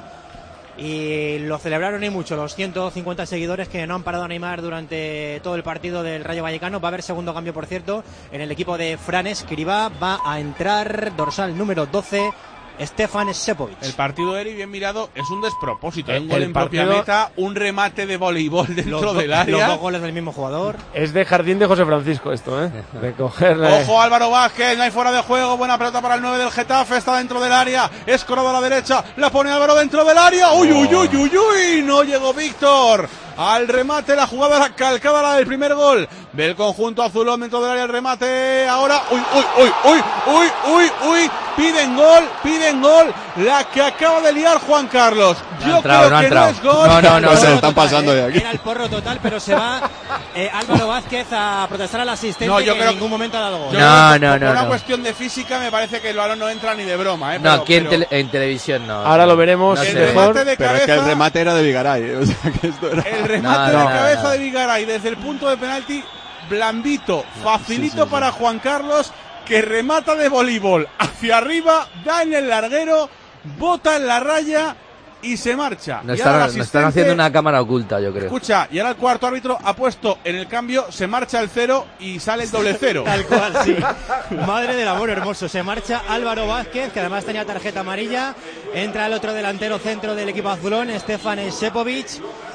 E: Y lo celebraron y mucho los ciento cincuenta seguidores que no han parado a animar durante todo el partido del Rayo Vallecano. Va a haber segundo cambio, por cierto, en el equipo de Fran Escribá. Va a entrar dorsal número doce, Stefan Sepovic.
B: El partido de Eri, bien mirado, es un despropósito.
A: El,
B: un gol
A: el
B: en
A: partido...
B: propia meta, un remate de voleibol dentro
E: los
B: del
E: do,
B: área.
E: Los dos goles del mismo jugador.
A: Es de jardín de José Francisco esto, ¿eh? De cogerle...
B: Ojo Álvaro Vázquez, no hay fuera de juego. Buena pelota para el nueve del Getafe, está dentro del área. Es corado a la derecha, la pone Álvaro dentro del área. Uy, uy, uy, uy, uy. No llegó Víctor al remate, la jugada la calcada la del primer gol del conjunto azulón dentro del área. El remate ahora, uy, uy, uy, uy, uy, uy, uy, piden gol, piden gol, la que acaba de liar Juan Carlos. Yo
F: no entrado,
B: creo
F: no
B: que
F: entrado.
B: no es gol.
F: No, no, no,
C: no se
F: no,
C: están pasando de aquí.
E: Era el porro total, pero se va eh, Álvaro Vázquez a protestar al asistente,
B: no, yo
E: que
B: creo,
E: en ningún momento ha dado gol.
B: Yo
F: no,
B: creo que
F: no,
B: por
F: no,
B: una
F: no.
B: cuestión de física me parece que el balón no entra ni de broma, ¿eh?
F: No,
B: Pero,
F: aquí en,
B: pero...
F: tele, en televisión no.
A: Ahora
F: no,
A: lo veremos
F: no
B: el
F: sé.
A: mejor.
B: remate de
C: Pero
B: cabeza,
C: es que el remate era de Vigaray. O sea, que esto era...
B: El remate
F: No,
B: de
F: no,
B: cabeza
F: no.
B: de Vigaray desde el punto de penalti, blandito, facilito
C: sí, sí, sí.
B: para Juan Carlos, que remata de voleibol hacia arriba, da en el larguero, bota en la raya y se marcha.
F: Nos
B: Y ahora el
F: están, nos
B: asistente-
F: están haciendo una cámara oculta, yo creo.
B: Escucha, y ahora el cuarto árbitro ha puesto en el cambio, se marcha el cero y sale el doble cero.
E: Tal cual, sí. Madre del amor hermoso. Se marcha Álvaro Vázquez, que además tenía tarjeta amarilla. Entra el otro delantero centro del equipo azulón, Stefan Sepovic.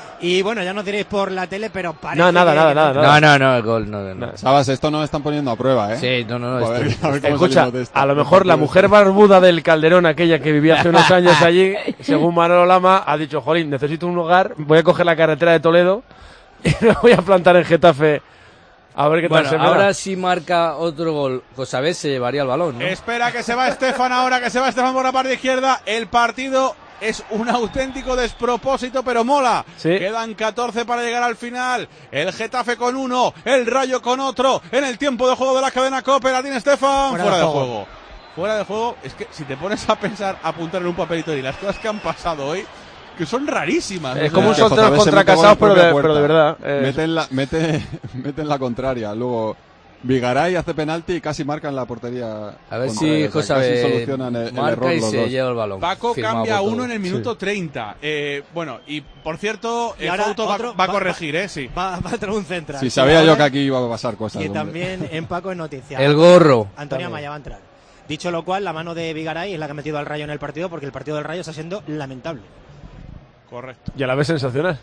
E: Y bueno, ya no diréis por la tele, pero parece
A: No, nada,
E: que...
A: nada, nada,
F: No, no, no, el gol, no, no. no.
C: Sabes, esto no me están poniendo a prueba, ¿eh?
F: Sí, no, no, no.
C: A ver,
F: esto-
C: a ver cómo
A: Escucha,
C: salimos de esto.
A: a lo mejor la mujer barbuda del Calderón, aquella que vivía hace unos años allí, según Manolo Lama, ha dicho, jolín, necesito un lugar, voy a coger la carretera de Toledo y me voy a plantar en Getafe a ver qué
F: Bueno,
A: tal se me
F: ahora
A: da.
F: si marca otro gol, Josabé se llevaría el balón, ¿no?
B: Espera que se va Estefan ahora, que se va Estefan por la parte izquierda. El partido es un auténtico despropósito, pero mola.
A: Sí.
B: Quedan catorce para llegar al final. El Getafe con uno, el Rayo con otro. En el tiempo de juego de la cadena COPE, la tiene Estefan.
E: Fuera
B: Fuera,
E: de
B: de
E: juego.
B: juego. Fuera de juego. Es que si te pones a pensar, a apuntar en un papelito y las cosas que han pasado hoy, que son rarísimas.
A: Es
B: O
A: como un
B: sea,
A: soltero
C: Josabé se
A: contra
C: mete gol
A: casados,
C: en
A: pero
C: propia
A: de,
C: puerta.
A: pero de verdad. eh,
C: Mete en la, mete, mete en la contraria. Luego Vigaray hace penalti y casi marcan la portería.
F: A ver
C: contraria.
F: si
C: O sea,
F: Josabé
C: casi solucionan el, el
F: marca
C: error
F: y
C: los
F: se
C: dos.
F: lleva el balón.
B: Paco
F: Firmado
B: cambia
F: por
B: uno
F: todos.
B: en el minuto treinta. Eh, bueno, y por cierto,
E: Y
B: el
E: ahora
B: Fauto va,
E: otro-
B: va a
E: va-
B: corregir, ¿eh? Sí.
E: Va, va a entrar un central.
C: Si sabía
E: Y
C: yo
E: ahora-
C: que aquí iba a pasar cosas.
E: Y
C: hombre.
E: también en Paco en noticia.
F: El gorro.
E: Antonia
A: También.
E: Maya va a entrar. Dicho lo cual, la mano de Vigaray es la que ha metido al Rayo en el partido, porque el partido del Rayo está siendo lamentable.
B: Correcto.
A: Y a la vez sensacional.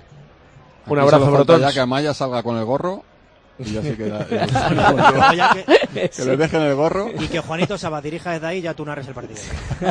A: Un
C: Aquí
A: abrazo,
C: solo falta
A: Brotons.
C: ya que Amaya salga con el gorro y ya se queda.
E: Pero ya que-
C: que le dejen el gorro.
E: y que Juanito Saba dirija desde ahí y ya tú narres el partido.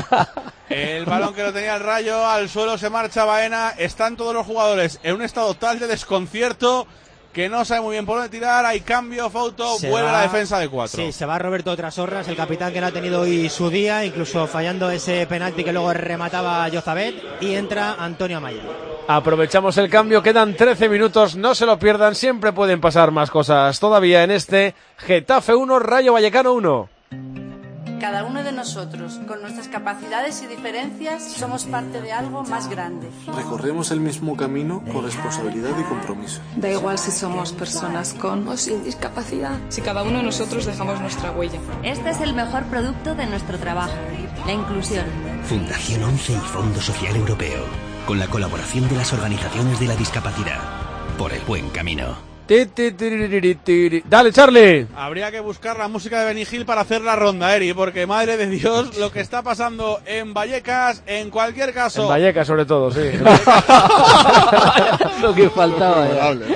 B: El balón que lo tenía el Rayo, al suelo se marcha Baena. Están todos los jugadores en un estado tal de desconcierto que no sabe muy bien por dónde tirar. Hay cambio, Fauto,
E: Se
B: vuelve
E: va-
B: la defensa de cuatro.
E: Sí, se va Roberto Trasorras, el capitán que no ha tenido hoy su día, incluso fallando ese penalti que luego remataba Jozabet, y entra Antonio Amaya.
A: Aprovechamos el cambio, quedan trece minutos, no se lo pierdan, siempre pueden pasar más cosas todavía en este Getafe uno, Rayo Vallecano uno.
K: Cada uno de nosotros, con nuestras capacidades y diferencias, somos parte de algo más grande.
L: Recorremos el mismo camino con responsabilidad y compromiso.
M: Da igual si somos personas con o sin discapacidad.
N: Si cada uno de nosotros dejamos nuestra huella.
O: Este es el mejor producto de nuestro trabajo, la inclusión.
P: Fundación once y Fondo Social Europeo, con la colaboración de las organizaciones de la discapacidad. Por el buen camino.
A: Ti, ti, tiriri, tiri. Dale, Charlie.
B: Habría que buscar la música de Benny Hill para hacer la ronda, Eri, porque madre de Dios, lo que está pasando en Vallecas, en cualquier caso.
A: En Vallecas, sobre todo, sí.
F: Lo que faltaba ya.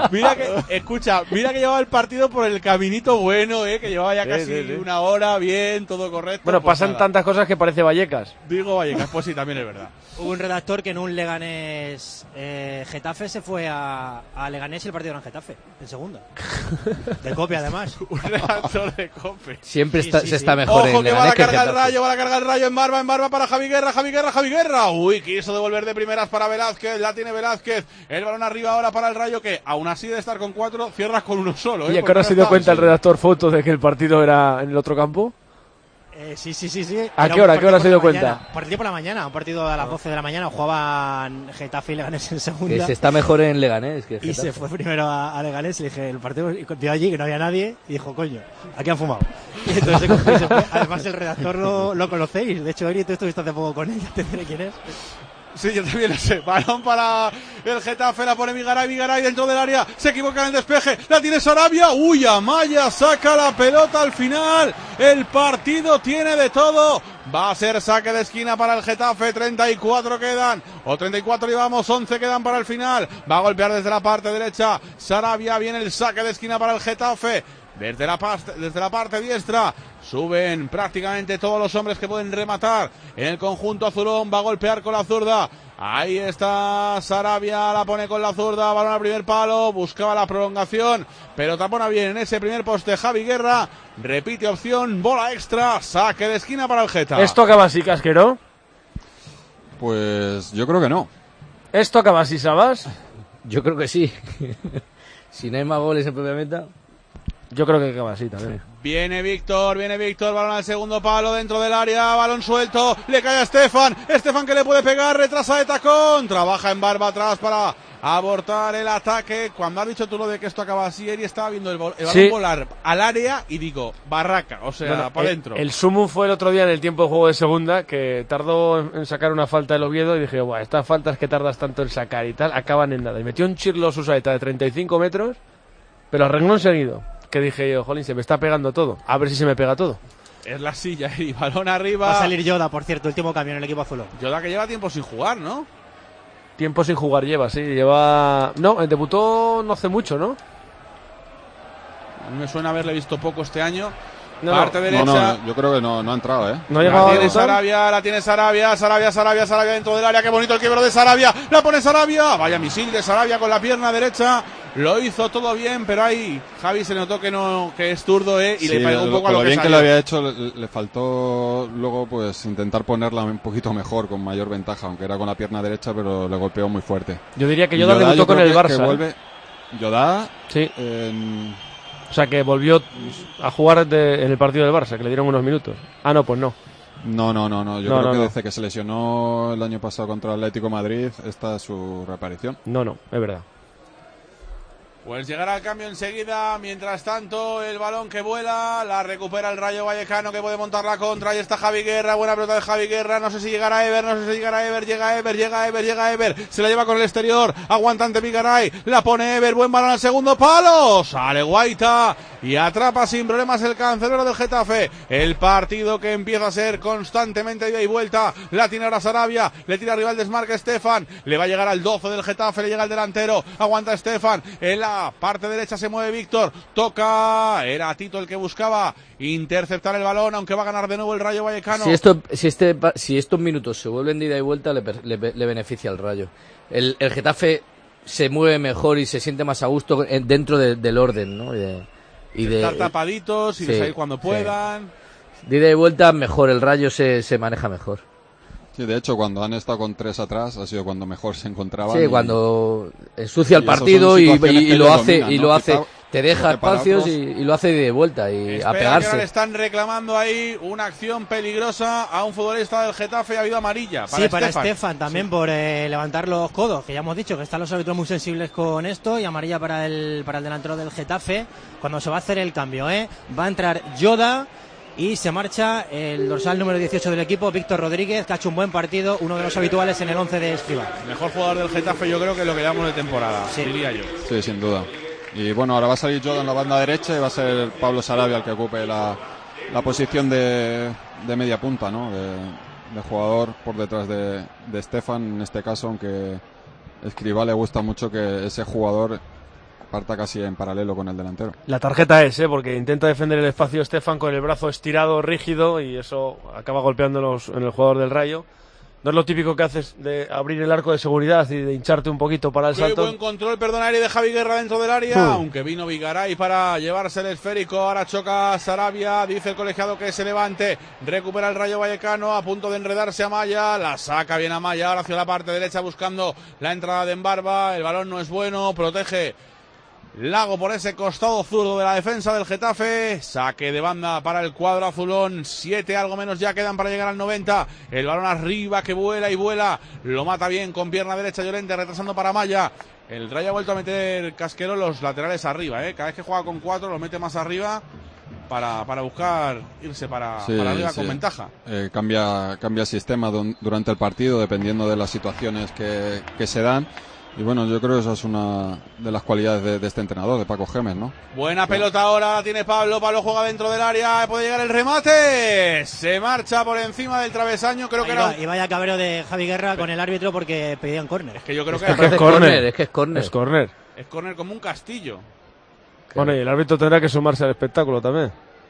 B: Mira que, escucha, mira que llevaba el partido por el caminito bueno, eh, que llevaba ya
A: Sí,
B: casi
A: sí, sí.
B: una hora, bien, todo correcto.
A: Bueno,
B: pues
A: pasan
B: nada.
A: tantas cosas que parece Vallecas.
B: Digo Vallecas, pues sí, también es verdad.
E: Hubo un redactor que en un Leganés eh, Getafe se fue a, a Leganés y el partido era en Getafe, en segunda. De copia, además.
B: Un redactor de Cope.
F: Siempre
E: Sí,
F: está,
E: sí,
F: se
E: sí.
F: está mejor
B: Ojo
F: en
B: que va a
F: Leganés que en
B: cargar el
F: Getafe.
B: rayo, va a cargar el rayo en barba, en barba para Javi Guerra, Javi Guerra, Javi Guerra. Uy, quiso devolver de primeras para Velázquez, la tiene Velázquez. El balón arriba ahora para el rayo que, aún así de estar con cuatro, cierras con uno solo.
A: Oye,
B: ¿eh?
A: ¿que ahora
B: Porque
A: se
B: no
A: dio
B: está-
A: cuenta el redactor foto de que el partido era en el otro campo?
E: Eh, sí, sí, sí, sí.
A: ¿A
E: Era
A: qué
E: un
A: hora? ¿A qué
E: partido
A: hora
E: por
A: se
E: la
A: dio cuenta?
E: mañana. Partido por la mañana, un partido a las doce de la mañana. Jugaban Getafe y Leganés en segunda.
F: Que se está mejor en Leganés que en
E: Y
F: Getafe.
E: se fue primero a, a Leganés y le dije, el partido, y vio allí que no había nadie, y dijo, coño, aquí han fumado. Y entonces se cogió y se fue. Además, el redactor lo, lo conocéis. De hecho, Eri, tú estuviste hace poco con él, ya te diré quién es.
B: Sí, yo también lo sé. Balón para el Getafe, la pone Vigaray, Vigaray dentro del área. Se equivoca en el despeje, la tiene Sarabia. Uy, Amaya saca la pelota al final. El partido tiene de todo. Va a ser saque de esquina para el Getafe. treinta y cuatro quedan. O treinta y cuatro llevamos, once quedan para el final. Va a golpear desde la parte derecha Sarabia. Viene el saque de esquina para el Getafe. Desde la, parte, desde la parte diestra suben prácticamente todos los hombres que pueden rematar en el conjunto azulón. Va a golpear con la zurda. Ahí está Sarabia, la pone con la zurda, balón al primer palo, buscaba la prolongación, pero tapona bien en ese primer poste Javi Guerra. Repite opción, bola extra, saque de esquina para el Geta.
A: ¿Esto acaba así, Casquero?
C: Pues yo creo que no.
A: ¿Esto acaba así, Sabas?
F: Yo creo que sí. Si no hay más goles en propia meta.
A: Yo creo que acaba así también.
B: Viene Víctor, viene Víctor, balón al segundo palo dentro del área, balón suelto, le cae a Estefan, Estefan que le puede pegar, retrasa de tacón, trabaja en barba atrás para abortar el ataque. Cuando has dicho tú lo de que esto acaba así, Eri estaba viendo el, bol- el balón
A: Sí.
B: volar al área y digo, barraca, o sea,
A: Bueno,
B: para
A: el-
B: adentro.
A: El sumum fue el otro día en el tiempo de juego de segunda, que tardó en en sacar una falta del Oviedo y dije, Buah, estas faltas que tardas tanto en sacar y tal, acaban en nada. Y metió un chirlo Susaeta de treinta y cinco metros, pero arregló enseguido. Que dije yo, jolín, se me está pegando todo. A ver si se me pega todo.
B: Es la silla, Eri, balón arriba.
E: Va a salir Yoda, por cierto, último cambio en el equipo azul.
B: Yoda que lleva tiempo sin jugar, ¿no?
A: Tiempo sin jugar lleva, sí, lleva... No, debutó no hace mucho, ¿no?
B: A mí me suena haberle visto poco este año.
A: No,
B: Parte
A: no.
B: derecha.
C: No, no, yo creo que no, no ha entrado, ¿eh?
A: No ha
B: La
A: llegado a
B: tiene
A: debutar.
B: Sarabia, la tiene Sarabia, Sarabia, Sarabia, Sarabia dentro del área. Qué bonito el quiebro de Sarabia. La pone Sarabia. Vaya misil de Sarabia con la pierna derecha. Lo hizo todo bien, pero ahí Javi se notó que no que es zurdo, ¿eh? Y
C: Sí,
B: le pegó un poco
C: con
B: a lo,
C: lo
B: que
C: bien que
B: salió.
C: le había hecho, le, le faltó luego pues intentar ponerla un poquito mejor, con mayor ventaja, aunque era con la pierna derecha, pero le golpeó muy fuerte.
A: Yo diría que
C: Y
A: Yoda debutó
C: yo
A: con
C: creo
A: el
C: que-
A: Barça.
C: que
A: ¿eh?
C: vuelve Yoda
A: Sí.
C: en-
A: O sea, que volvió a jugar de- en el partido del Barça, que le dieron unos minutos. Ah, no, pues no.
C: No, no, no, no. Yo
A: No,
C: creo
A: no,
C: que
A: no.
C: desde que se lesionó el año pasado contra el Atlético de Madrid, esta es su reaparición.
A: No, no, es verdad.
B: Pues llegará el cambio enseguida. Mientras tanto, el balón que vuela, la recupera el Rayo Vallecano que puede montar la contra. Ahí está Javi Guerra, buena pelota de Javi Guerra. No sé si llegará Ever, no sé si llegará Ever. Llega Ever, llega Ever, llega Ever. Se la lleva con el exterior. Aguantante Vigaray. La pone Ever, buen balón al segundo palo. Sale Guaita y atrapa sin problemas el cancerbero del Getafe. El partido que empieza a ser constantemente ida y vuelta. La tiene ahora Sarabia. Le tira arriba el desmarque Estefan. Le va a llegar al doce del Getafe. Le llega el delantero. Aguanta Estefan. En la parte derecha se mueve Víctor. Toca. Era Tito el que buscaba interceptar el balón, aunque va a ganar de nuevo el Rayo Vallecano.
F: Si, esto, si, este, pa- si estos minutos se vuelven de ida y vuelta, le, per- le, le beneficia al Rayo. El, el Getafe se mueve mejor y se siente más a gusto en- dentro de- del orden, ¿no? Y de, y de-
B: Estar tapaditos y de
F: sí,
B: salir cuando
F: sí.
B: puedan.
F: De ida y vuelta, mejor. El Rayo se, se maneja mejor.
C: Sí, de hecho, cuando han estado con tres atrás, ha sido cuando mejor se encontraban.
F: Sí,
C: y-
F: cuando ensucia el
C: y esas
F: partido
C: son
F: y,
C: situaciones
F: y- y
C: que
F: lo
C: ellos
F: hace,
C: dominan,
F: y
C: ¿no?
F: lo hace,
C: Quizá
F: te deja
C: porque para
F: espacios y,
C: otros-
F: y lo hace de vuelta y
B: Espera,
F: a
B: que ahora le
F: pegarse.
B: están reclamando ahí una acción peligrosa a un futbolista del Getafe y ha habido amarilla. Para
E: Sí, para
B: Estefan.
E: Estefan también por eh, levantar los codos, que ya hemos dicho que están los árbitros muy sensibles con esto, y amarilla para el para el delantero del Getafe cuando se va a hacer el cambio, ¿eh? Va a entrar Yoda y se marcha el dorsal número dieciocho del equipo, Víctor Rodríguez, que ha hecho un buen partido, uno de los habituales en el once de Escribá.
B: Mejor jugador del Getafe, yo creo que lo que llevamos de temporada, diría yo.
C: Sí, sin duda. Y bueno, ahora va a salir Yoda en la banda derecha y va a ser Pablo Sarabia el que ocupe la, la posición de, de media punta, ¿no? De, de jugador por detrás de, de Estefan, en este caso, aunque Escribá le gusta mucho que ese jugador parta casi en paralelo con el delantero.
A: La tarjeta es, ¿eh? Porque intenta defender el espacio Estefan con el brazo estirado, rígido, y eso acaba golpeándonos en el jugador del Rayo. No es lo típico que haces de abrir el arco de seguridad y de hincharte un poquito para el
B: Qué
A: salto.
B: buen control, perdón, aire de Javi Guerra dentro del área,
A: Hmm.
B: aunque vino Vigaray para llevarse el esférico. Ahora choca Sarabia, dice el colegiado que se levante, recupera el Rayo Vallecano, a punto de enredarse Amaya, la saca bien Amaya, ahora hacia la parte derecha buscando la entrada de Embarba, el balón no es bueno, protege Lago por ese costado zurdo de la defensa del Getafe. Saque de banda para el cuadro azulón. Siete, algo menos ya quedan para llegar al noventa. El balón arriba que vuela y vuela. Lo mata bien con pierna derecha Llorente, retrasando para Maya. El Rayo ha vuelto a meter Casquero los laterales arriba, ¿eh? Cada vez que juega con cuatro los mete más arriba para, para buscar irse para,
C: Sí,
B: para arriba
C: sí.
B: con ventaja.
C: Eh, cambia, cambia sistema don- durante el partido dependiendo de las situaciones que, que se dan. Y bueno, yo creo que esa es una de las cualidades de, de este entrenador, de Paco Gémez, ¿no?
B: Buena pelota ahora, tiene Pablo, Pablo juega dentro del área, puede llegar el remate, se marcha por encima del travesaño, creo que
E: Ahí
B: era...
E: va, y vaya cabreo de Javi Guerra con el árbitro porque pedían córner.
B: Es que yo creo que,
A: Es que es córner,
F: es que es córner.
A: Es córner.
B: es córner como un castillo.
A: Bueno, y el árbitro tendrá que sumarse al espectáculo también.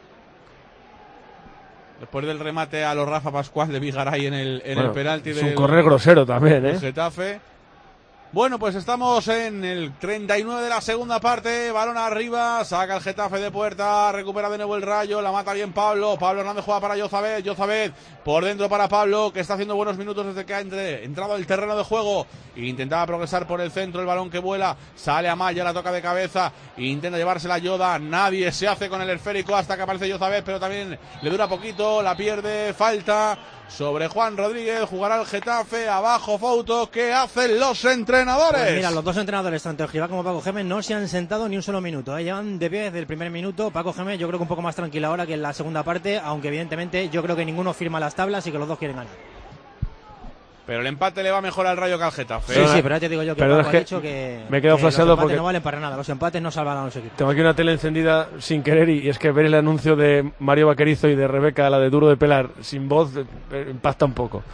B: Después del remate a los Rafa Pascual de Vigaray en el, en
A: Bueno,
B: el penalti
A: es
B: del,
A: un córner grosero también,
B: del
A: ¿eh?
B: Getafe. Bueno, pues estamos en el treinta y nueve de la segunda parte, balón arriba, saca el Getafe de puerta, recupera de nuevo el Rayo, la mata bien Pablo, Pablo Hernández juega para Yozabed, Yozabed por dentro para Pablo, que está haciendo buenos minutos desde que ha entre, entrado al terreno de juego, intentaba progresar por el centro, el balón que vuela, sale a Maya, la toca de cabeza, intenta llevársela a Yoda, nadie se hace con el esférico hasta que aparece Yozabed, pero también le dura poquito, la pierde, falta sobre Juan Rodríguez, jugará el Getafe, abajo Fouto, ¿qué hacen los entrenadores?
E: Pues mira, los dos entrenadores, tanto el Gibá como Paco Gémez, no se han sentado ni un solo minuto, ¿eh? Llevan de pie desde el primer minuto. Paco Gémez yo creo que un poco más tranquilo ahora que en la segunda parte, aunque evidentemente yo creo que ninguno firma las tablas y que los dos quieren ganar.
B: Pero el empate le va mejor al Rayo que al Getafe.
E: Sí, sí, pero ya te digo yo que
A: Perdón,
E: Paco
A: es
E: ha
A: que
E: dicho que,
A: me he quedado
E: que los
A: flasheado
E: empates
A: porque-
E: no valen para nada, los empates no salvan a los equipos.
A: Tengo aquí una tele encendida sin querer y es que ver el anuncio de Mario Vaquerizo y de Rebeca, la de Duro de Pelar, sin voz, eh, impacta un poco.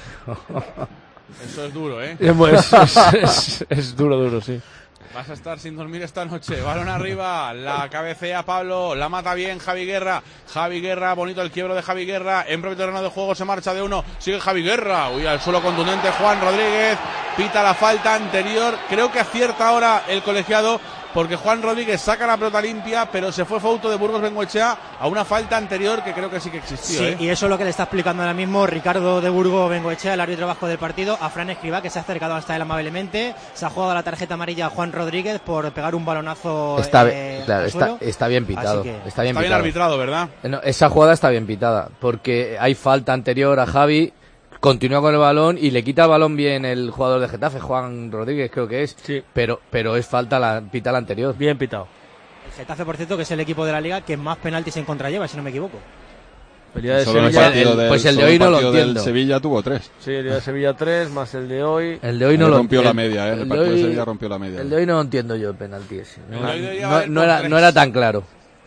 B: Eso es duro, ¿eh?
A: Es, es- es- es duro, duro, sí.
B: Vas a estar sin dormir esta noche. Balón arriba, la cabecea Pablo, la mata bien Javi Guerra. Javi Guerra, bonito el quiebro de Javi Guerra. En propio terreno de juego se marcha de uno. Sigue Javi Guerra. Uy, al suelo contundente Juan Rodríguez. Pita la falta anterior. Creo que acierta ahora el colegiado porque Juan Rodríguez saca la pelota limpia, pero se fue Fouto de Burgos Bengoechea a una falta anterior que creo que sí que existió.
E: Sí,
B: ¿eh?
E: y eso es lo que le está explicando ahora mismo Ricardo de Burgo Bengoechea, el árbitro vasco del partido, a Fran Escribá, que se ha acercado hasta él amablemente. Se ha jugado la tarjeta amarilla a Juan Rodríguez por pegar un balonazo.
F: Está,
E: eh,
F: claro,
E: al
F: está,
E: suelo.
F: está bien pitado.
E: Así que-
F: Está bien,
B: Está bien
F: pitado.
B: arbitrado, ¿verdad?
F: Eh, no, esa jugada está bien pitada, porque hay falta anterior a Javi, continúa con el balón y le quita el balón bien el jugador de Getafe, Juan Rodríguez creo que es,
A: Sí.
F: pero pero es falta la pita la anterior.
A: Bien pitado.
E: El Getafe, por cierto, que es el equipo de la liga que más penaltis en contra lleva, si no me equivoco.
A: El día de
C: Solo el
A: Sevilla,
C: partido
F: el-
C: del-
F: pues el de
C: solo
F: hoy no lo
C: partido del
F: entiendo.
C: Sevilla tuvo tres.
A: sí, el día de Sevilla tres, más el de hoy.
F: El de hoy no
C: Ahí
F: lo
C: rompió la
F: el-
C: media, ¿eh? El
F: el de
C: partido de
F: hoy-
C: Sevilla rompió la media.
F: El de hoy no lo entiendo yo el penalti ese.
B: El
F: No,
B: de hoy debería
F: no-
B: haber
F: no
B: con
F: era,
B: tres.
F: no era tan claro.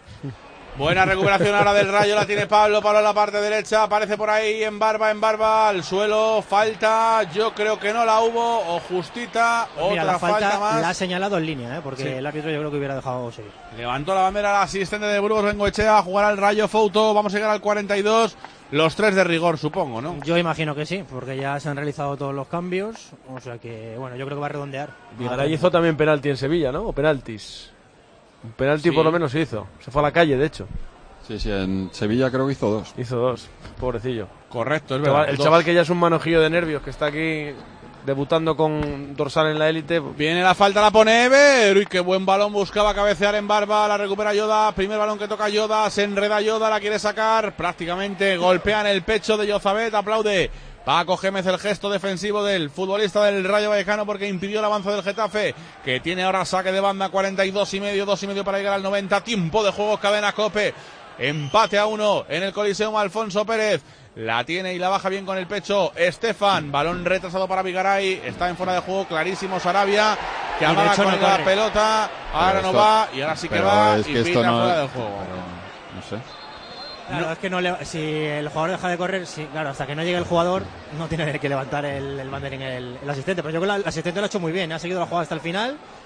B: Buena recuperación ahora del Rayo, la tiene Pablo, Pablo en la parte derecha, aparece por ahí en barba, en barba, al suelo, falta, yo creo que no la hubo, o justita,
E: Pues mira,
B: otra
E: la falta,
B: más.
E: la ha señalado en línea, ¿eh? Porque
B: Sí.
E: el árbitro yo creo que hubiera dejado seguir.
B: Levantó la bandera el asistente de Burgos Bengoechea, jugará el Rayo Fouto, vamos a llegar al cuarenta y dos, los tres de rigor, supongo, ¿no?
E: Yo imagino que sí, porque ya se han realizado todos los cambios, o sea que, bueno, yo creo que va a redondear.
A: Vigaray hizo también penalti en Sevilla, ¿no? O penaltis. Un penalti
B: Sí.
A: por lo menos hizo. Se fue a la calle, de hecho.
C: Sí, sí, en Sevilla creo que hizo dos.
A: Hizo dos. Pobrecillo.
B: Correcto, es
A: El
B: verdad.
A: chaval, el
B: dos.
A: chaval que ya es un manojillo de nervios, que está aquí debutando con dorsal en la élite.
B: Viene la falta, la pone Ever. Uy, qué buen balón, buscaba cabecear en barba, la recupera Yoda. Primer balón que toca Yoda, se enreda Yoda, la quiere sacar. Prácticamente golpea en el pecho de Yozabet, aplaude Paco Gémez el gesto defensivo del futbolista del Rayo Vallecano porque impidió el avance del Getafe, que tiene ahora saque de banda, cuarenta y dos y medio, dos y medio para llegar al noventa. Tiempo de juego, cadena Cope. Empate a uno en el Coliseum, Alfonso Pérez. La tiene y la baja bien con el pecho Estefan, balón retrasado para Vigaray, está en fuera de juego, clarísimo Sarabia, que
E: Y de
B: amaga
E: hecho
B: con
E: no
B: la
E: corre.
B: pelota, ahora
C: Pero
B: no
C: esto-
B: va y ahora sí que
C: pero
B: va
C: es
B: y
C: que esto
B: pita
C: no,
B: fuera del juego.
C: pero, no sé.
E: Claro, es que no le- si el jugador deja de correr, sí, claro, hasta que no llegue el jugador, no tiene que levantar el, el banderín el, el asistente. Pero yo creo que el asistente lo ha hecho muy bien, ¿eh? Ha seguido la jugada hasta el final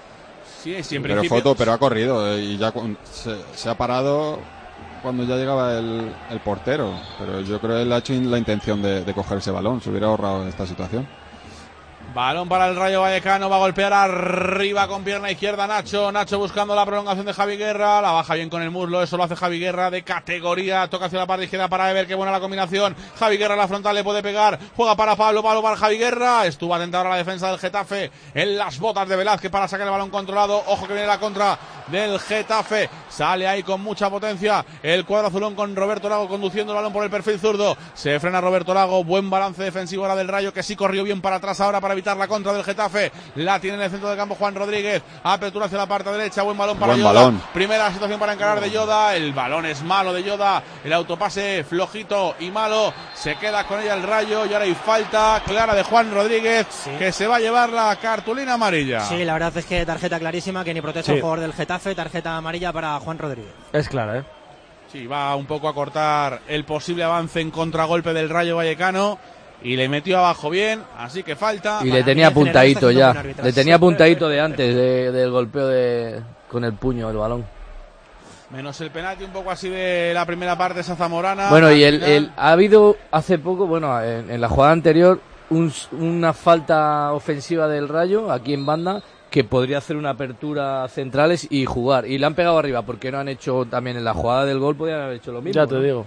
B: Sí, sí, en
C: pero
B: principio.
C: foto, pero ha corrido eh, y ya con, se, se ha parado cuando ya llegaba el, el portero. Pero yo creo que él ha hecho la intención de, de coger ese balón, se hubiera ahorrado esta situación.
B: Balón para el Rayo Vallecano, va a golpear arriba con pierna izquierda Nacho, Nacho buscando la prolongación de Javi Guerra, la baja bien con el muslo, eso lo hace Javi Guerra de categoría, toca hacia la parte izquierda para Ever, qué buena la combinación, Javi Guerra en la frontal le puede pegar, juega para Pablo, Pablo para Javi Guerra, estuvo atenta ahora la defensa del Getafe en las botas de Velázquez para sacar el balón controlado, ojo que viene la contra del Getafe, sale ahí con mucha potencia el cuadro azulón con Roberto Lago conduciendo el balón por el perfil zurdo, se frena Roberto Lago, buen balance defensivo ahora del Rayo que sí corrió bien para atrás ahora para evitar la contra del Getafe, la tiene en el centro del campo Juan Rodríguez, apertura hacia la parte derecha, buen balón para
C: buen
B: Yoda,
C: balón.
B: Primera situación para encarar de Yoda, el balón es malo de Yoda, el autopase flojito y malo, se queda con ella el Rayo y ahora hay falta clara de Juan Rodríguez, sí, que se va a llevar la cartulina amarilla.
E: Sí, la verdad es que tarjeta clarísima que ni protege al
A: sí.
E: jugador del Getafe, tarjeta amarilla para Juan Rodríguez.
A: Es clara, ¿eh?
B: Sí, va un poco a cortar el posible avance en contragolpe del Rayo Vallecano. Y le metió abajo bien, así que falta.
F: Y le tenía apuntadito ya, le tenía apuntadito de antes de, del golpeo de con el puño el balón.
B: Menos el penalti un poco así de la primera parte esa zamorana.
F: Bueno, y el, el, ha habido hace poco, bueno, en, en la jugada anterior, un, una falta ofensiva del Rayo, aquí en banda, que podría hacer una apertura centrales y jugar. Y le han pegado arriba, porque no han hecho también en la jugada del gol, podrían haber hecho lo mismo.
A: Ya te
F: ¿no?
A: digo.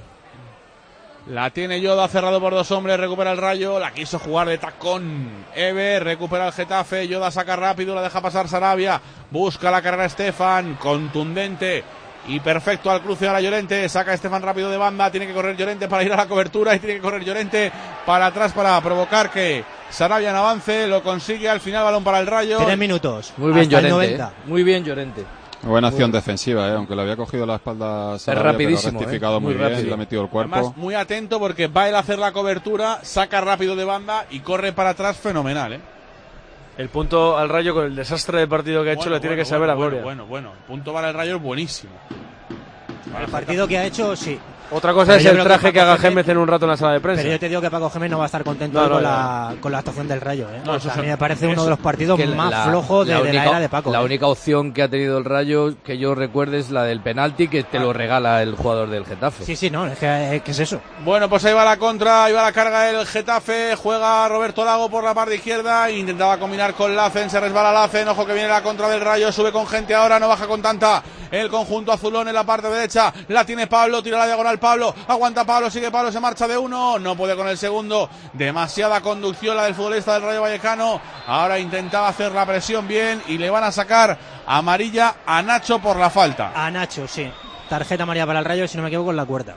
B: La tiene Yoda, cerrado por dos hombres, recupera el Rayo, la quiso jugar de tacón Ever, recupera el Getafe, Yoda saca rápido, la deja pasar Sarabia, busca la carrera Estefan, contundente y perfecto al cruce ahora Llorente, saca Estefan rápido de banda, tiene que correr Llorente para ir a la cobertura y tiene que correr Llorente para atrás para provocar que Sarabia no avance, lo consigue al final, balón para el Rayo.
E: Tres minutos.
F: Muy bien Llorente, eh. muy bien Llorente.
C: Buena acción defensiva, ¿eh? Aunque le había cogido la espalda Sarabia,
F: es rapidísimo,
C: pero ha rectificado
F: ¿eh?
C: muy,
F: muy
C: bien
F: rápido.
C: y le ha metido el cuerpo.
B: Además, muy atento porque va él a hacer la cobertura, saca rápido de banda y corre para atrás fenomenal, ¿eh?
A: El punto al Rayo con el desastre de partido que ha hecho
B: bueno,
A: le tiene
B: bueno,
A: que saber
B: bueno,
A: a gloria.
B: Bueno, bueno, bueno, el punto para el Rayo es buenísimo.
E: Para el partido que ha hecho, sí.
A: Otra cosa
E: pero
A: es el traje que, que haga Gémez en un rato en la sala de prensa.
E: Pero yo te digo que Paco Gémez no va a estar contento
A: no, no,
E: con,
A: no.
E: La, con la actuación del Rayo. ¿eh?
B: No,
E: o sea,
B: eso,
E: a mí me parece
B: eso,
E: uno de los partidos más
F: la,
E: flojos de la,
F: única,
E: de la era de Paco.
F: La
E: ¿eh?
F: única opción que ha tenido el Rayo, que yo recuerde, es la del penalti que te lo regala el jugador del Getafe.
E: Sí, sí, no, es que, es que es eso.
B: Bueno, pues ahí va la contra, ahí va la carga del Getafe, juega Roberto Lago por la parte izquierda, intentaba combinar con Lacen, se resbala Lacen, ojo que viene la contra del Rayo, sube con gente ahora, no baja con tanta el conjunto azulón en la parte derecha, la tiene Pablo, tira la diagonal Pablo, aguanta Pablo, sigue Pablo, se marcha de uno, no puede con el segundo, demasiada conducción la del futbolista del Rayo Vallecano, ahora intentaba hacer la presión bien y le van a sacar amarilla a Nacho por la falta.
E: A Nacho, sí, tarjeta amarilla para el Rayo, si no me equivoco, en la cuarta.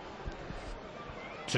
B: Sí.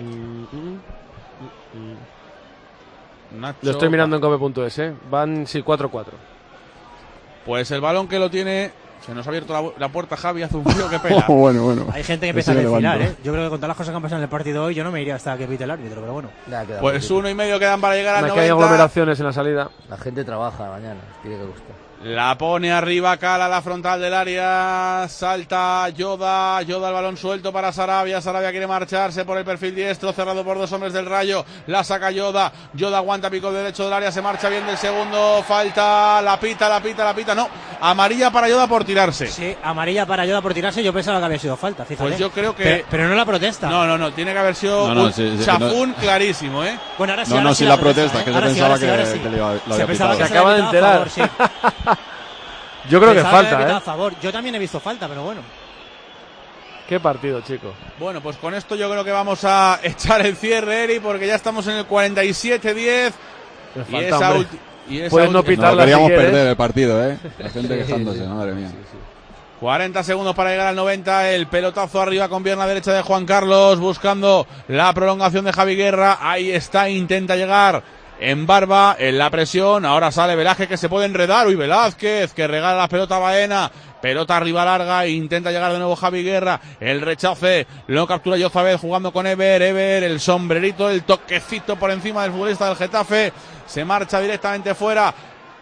B: Nacho...
A: Lo estoy mirando en cope punto es, ¿eh? Van, sí, cuatro cuatro.
B: Pues el balón que lo tiene... Se nos ha abierto la, la puerta, Javi, hace un frío que pela.
C: bueno, bueno.
E: Hay gente que empieza a desfilar, ¿eh? Yo creo que con todas las cosas que han pasado en el partido hoy, yo no me iría hasta que pite el árbitro, pero bueno.
B: Pues uno y medio quedan para llegar al
A: Aquí
B: noventa.
A: hay aglomeraciones en la salida.
F: La gente trabaja mañana, tiene que gustar.
B: La pone arriba, cala la frontal del área, salta Yoda, Yoda el balón suelto para Sarabia, Sarabia quiere marcharse por el perfil diestro, cerrado por dos hombres del Rayo, la saca Yoda, Yoda aguanta pico derecho del área, se marcha bien del segundo, falta, la pita, la pita, la pita, no, amarilla para Yoda por tirarse.
E: Sí, amarilla para Yoda por tirarse, yo pensaba que había sido falta, fíjate.
B: Pues yo creo que...
E: Pero, pero no la protesta.
B: No, no, no, tiene que haber sido
C: no, no,
B: un
C: sí, sí,
B: chafún
C: no.
B: clarísimo, ¿eh?
E: Bueno, ahora sí,
C: no,
E: ahora
C: no,
E: sí
C: sí
E: la,
C: la protesta, que yo pensaba que,
E: sí.
C: que le iba, lo
E: se
C: había
E: pensaba
C: pitado.
E: que
A: Se acaba de enterar.
E: Favor, sí.
A: Yo creo
E: Pensaba
A: que falta,
E: que
A: ¿eh?
E: a favor. Yo también he visto falta, pero bueno.
A: Qué partido, chico.
B: Bueno, pues con esto yo creo que vamos a echar el cierre, Eri, porque ya estamos en el cuarenta y siete diez.
A: Me
B: Y
A: falta,
B: esa
A: hombre.
B: ulti- y esa
A: Puedes no
B: ulti-
A: pitarla
C: No, queríamos
A: si quieres.
C: perder el partido, ¿eh? La gente
F: Sí,
C: quejándose,
F: sí.
C: madre mía.
F: Sí, sí.
B: cuarenta segundos para llegar al noventa, el pelotazo arriba con pierna derecha de Juan Carlos, buscando la prolongación de Javi Guerra, ahí está, intenta llegar en Barba, en la presión, ahora sale Velázquez que se puede enredar, uy Velázquez, que regala la pelota a Baena, pelota arriba larga, intenta llegar de nuevo Javi Guerra, el rechace, lo captura Yozabed jugando con Ever, Ever, el sombrerito, el toquecito por encima del futbolista del Getafe, se marcha directamente fuera,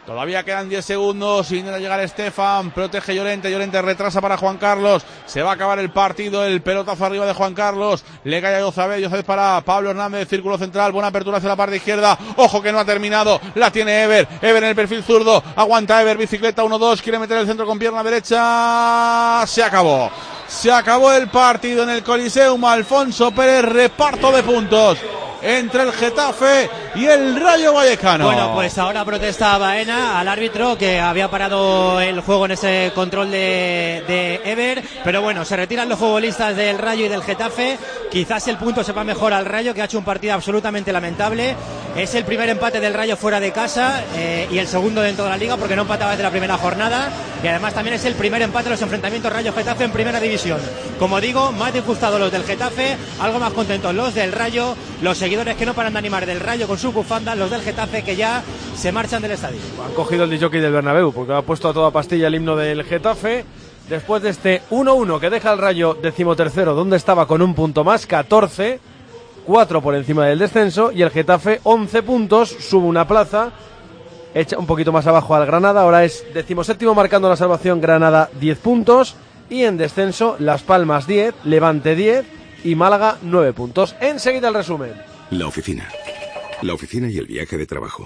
B: Todavía quedan diez segundos, intenta llegar Estefan, protege Llorente, Llorente retrasa para Juan Carlos, se va a acabar el partido, el pelotazo arriba de Juan Carlos, le cae a Yozabed, Yozabed para Pablo Hernández, círculo central, buena apertura hacia la parte izquierda, ojo que no ha terminado, la tiene Ever, Ever en el perfil zurdo, aguanta Ever, bicicleta uno dos, quiere meter el centro con pierna derecha, se acabó, se acabó el partido en el Coliseum, Alfonso Pérez, reparto de puntos entre el Getafe y el Rayo Vallecano.
E: Bueno, pues ahora protesta Baena al árbitro que había parado el juego en ese control de, de Ever, pero bueno, se retiran los futbolistas del Rayo y del Getafe. Quizás el punto sepa mejor al Rayo, que ha hecho un partido absolutamente lamentable. Es el primer empate del Rayo fuera de casa eh, y el segundo dentro de la Liga, porque no empataba desde la primera jornada, y además también es el primer empate de los enfrentamientos Rayo-Getafe en primera división. Como digo, más disgustados los del Getafe, algo más contentos los del Rayo, los seguidores que no paran de animar del Rayo con sus bufandas, los del Getafe que ya se marchan del estadio.
A: Han cogido el disjockey del Bernabéu porque ha puesto a toda pastilla el himno del Getafe. Después de este uno uno que deja al Rayo decimotercero, donde estaba con un punto más, catorce, cuatro por encima del descenso, y el Getafe once puntos, sube una plaza, echa un poquito más abajo al Granada, ahora es decimoséptimo marcando la salvación Granada diez puntos, y en descenso Las Palmas diez, Levante diez y Málaga nueve puntos. Enseguida el resumen.
Q: La oficina. La oficina y el viaje de trabajo.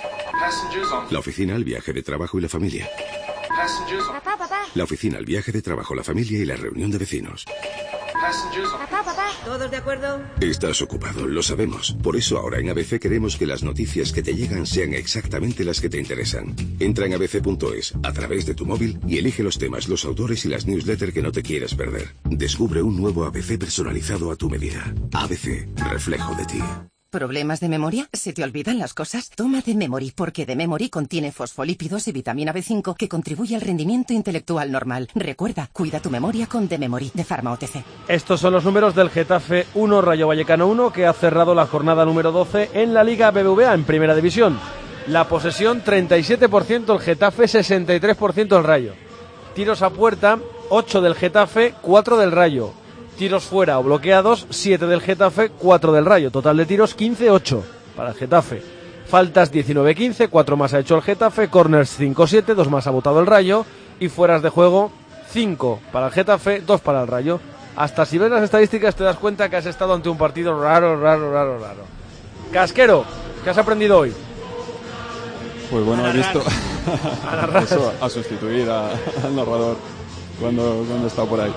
Q: La oficina, el viaje de trabajo y la familia.
R: Papá, papá.
Q: La oficina, el viaje de trabajo, la familia y la reunión de vecinos.
R: Papá, papá. ¿Todos de acuerdo?
Q: Estás ocupado, lo sabemos. Por eso ahora en A B C queremos que las noticias que te llegan sean exactamente las que te interesan. Entra en a b c punto es a través de tu móvil y elige los temas, los autores y las newsletters que no te quieres perder. Descubre un nuevo A B C personalizado a tu medida. A B C, reflejo de ti.
S: ¿Problemas de memoria? ¿Se te olvidan las cosas? Toma The Memory, porque The Memory contiene fosfolípidos y vitamina B cinco que contribuye al rendimiento intelectual normal. Recuerda, cuida tu memoria con The Memory, de Pharma O T C.
A: Estos son los números del Getafe uno, Rayo Vallecano uno, que ha cerrado la jornada número doce en la Liga B B V A, en Primera División. La posesión, treinta y siete por ciento el Getafe, sesenta y tres por ciento el Rayo. Tiros a puerta, ocho del Getafe, cuatro del Rayo. Tiros fuera o bloqueados, siete del Getafe, cuatro del Rayo. Total de tiros, quince ocho para el Getafe. Faltas, diecinueve quince, cuatro más ha hecho el Getafe. Corners, cinco siete, dos más ha votado el Rayo. Y fueras de juego, cinco para el Getafe, dos para el Rayo. Hasta si ves las estadísticas te das cuenta que has estado ante un partido raro, raro, raro, raro. Casquero, ¿qué has aprendido hoy?
C: Pues bueno, he visto eso, a sustituir a, al narrador cuando, cuando está por ahí.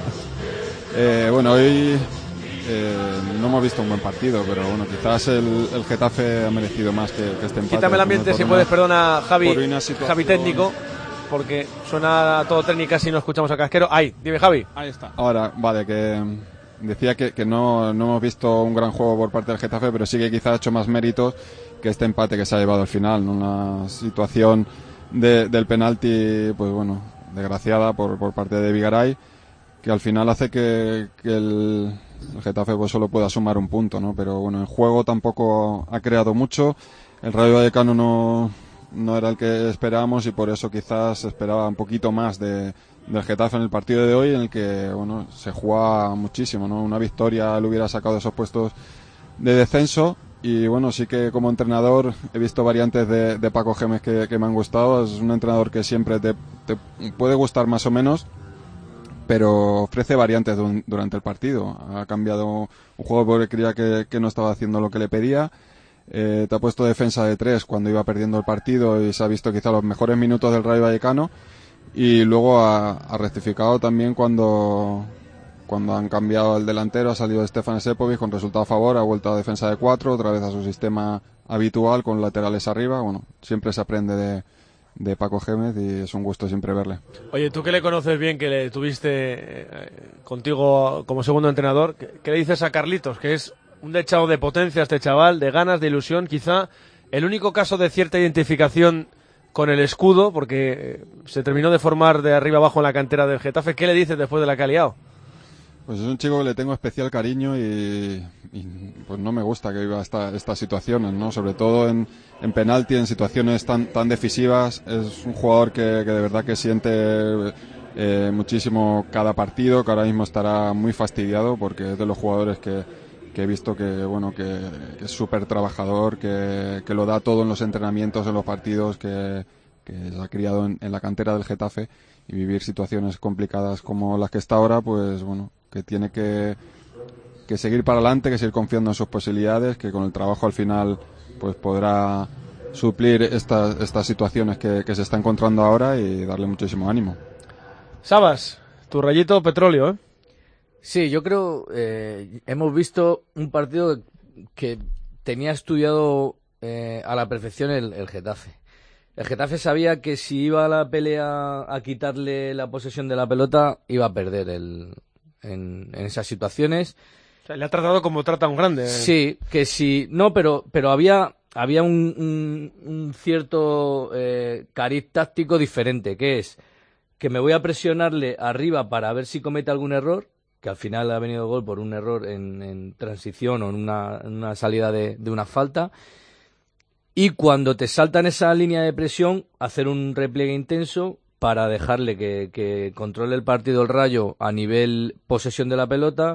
C: Eh, bueno, hoy eh, no hemos visto un buen partido, pero bueno, quizás el, el Getafe ha merecido más que, que este empate.
A: Quítame el ambiente si puedes, perdona Javi, Javi técnico, porque suena todo técnica si no escuchamos a Casquero. Ahí, dime Javi.
B: Ahí está.
C: Ahora, vale, que decía que, que no, no hemos visto un gran juego por parte del Getafe, pero sí que quizás ha hecho más méritos que este empate que se ha llevado al final, ¿no? Una situación de, del penalti, pues bueno, desgraciada por, por parte de Vigaray, que al final hace que, que el, el Getafe pues solo pueda sumar un punto, ¿no? Pero bueno, en juego tampoco ha creado mucho. El Rayo Vallecano no, no era el que esperábamos y por eso quizás esperaba un poquito más de, del Getafe en el partido de hoy, en el que bueno, se jugaba muchísimo, ¿no? Una victoria lo hubiera sacado de esos puestos de descenso. Y bueno, sí que como entrenador he visto variantes de, de Paco Gémez que, que me han gustado. Es un entrenador que siempre te, te puede gustar más o menos, pero ofrece variantes du- durante el partido. Ha cambiado un juego porque creía que, que no estaba haciendo lo que le pedía. Eh, te ha puesto defensa de tres cuando iba perdiendo el partido y se ha visto quizá los mejores minutos del Rayo Vallecano. Y luego ha, ha rectificado también cuando, cuando han cambiado el delantero. Ha salido Stefan Sepovic con resultado a favor, ha vuelto a defensa de cuatro, otra vez a su sistema habitual con laterales arriba. Bueno, siempre se aprende de de Paco Gémez y es un gusto siempre verle.
A: Oye, tú que le conoces bien, que le tuviste eh, contigo como segundo entrenador, ¿qué, ¿qué le dices a Carlitos? Que es un dechado de potencia este chaval, de ganas, de ilusión, quizá el único caso de cierta identificación con el escudo, porque eh, se terminó de formar de arriba abajo en la cantera del Getafe. ¿Qué le dices después de la que ha liado?
C: Pues es un chico que le tengo especial cariño y, y pues no me gusta que viva esta, estas situaciones, ¿no? Sobre todo en, en penalti, en situaciones tan, tan decisivas. Es un jugador que, que de verdad que siente eh, muchísimo cada partido, que ahora mismo estará muy fastidiado porque es de los jugadores que, que he visto que bueno que, que es súper trabajador, que, que lo da todo en los entrenamientos, en los partidos, que, que se ha criado en, en la cantera del Getafe, y vivir situaciones complicadas como las que está ahora, pues bueno, que tiene que, que seguir para adelante, que seguir confiando en sus posibilidades, que con el trabajo al final pues podrá suplir estas estas situaciones que, que se está encontrando ahora y darle muchísimo ánimo.
A: Sabas, tu rayito petróleo, ¿eh?
F: Sí, yo creo, eh, hemos visto un partido que tenía estudiado eh, a la perfección el, el Getafe. El Getafe sabía que si iba a la pelea a quitarle la posesión de la pelota, iba a perder el, en, en esas situaciones.
A: O sea, le ha tratado como trata a un grande.
F: Sí, que sí, no, pero, pero había, había un, un, un cierto eh, cariz táctico diferente, que es que me voy a presionarle arriba para ver si comete algún error, que al final ha venido el gol por un error en, en transición o en una, en una salida de, de una falta, y cuando te saltan esa línea de presión, hacer un repliegue intenso para dejarle que, que controle el partido el Rayo a nivel posesión de la pelota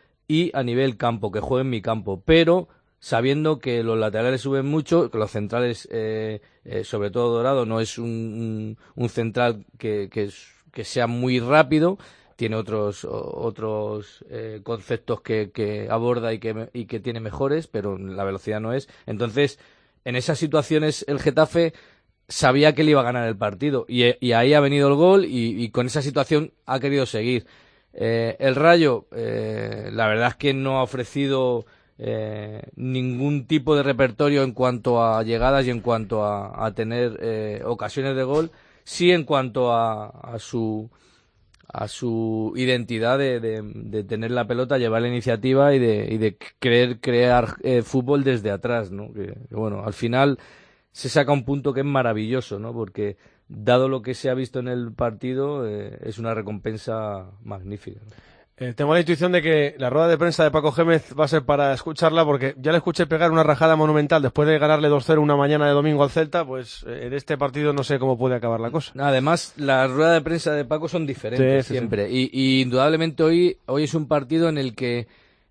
F: y a nivel campo, que juegue en mi campo, pero sabiendo que los laterales suben mucho, que los centrales, eh, eh, sobre todo Dorado, no es un, un, un central que, que, que sea muy rápido, tiene otros otros eh, conceptos que, que aborda y que, y que tiene mejores, pero la velocidad no es. Entonces, en esas situaciones el Getafe sabía que le iba a ganar el partido, y, y ahí ha venido el gol, y, y con esa situación ha querido seguir. Eh, el Rayo, eh, la verdad es que no ha ofrecido eh, ningún tipo de repertorio en cuanto a llegadas y en cuanto a, a tener eh, ocasiones de gol, sí en cuanto a, a su a su identidad de, de, de tener la pelota, llevar la iniciativa y de, y de querer crear eh, fútbol desde atrás, ¿no? Que, que, bueno, al final se saca un punto que es maravilloso, ¿no? Porque dado lo que se ha visto en el partido, eh, es una recompensa magnífica, ¿no?
A: Eh, tengo la intuición de que la rueda de prensa de Paco Gémez va a ser para escucharla, porque ya le escuché pegar una rajada monumental después de ganarle dos cero una mañana de domingo al Celta. Pues eh, en este partido no sé cómo puede acabar la cosa.
F: Además, las ruedas de prensa de Paco son diferentes, sí, sí, siempre. Sí. Y, y indudablemente hoy, hoy es un partido en el que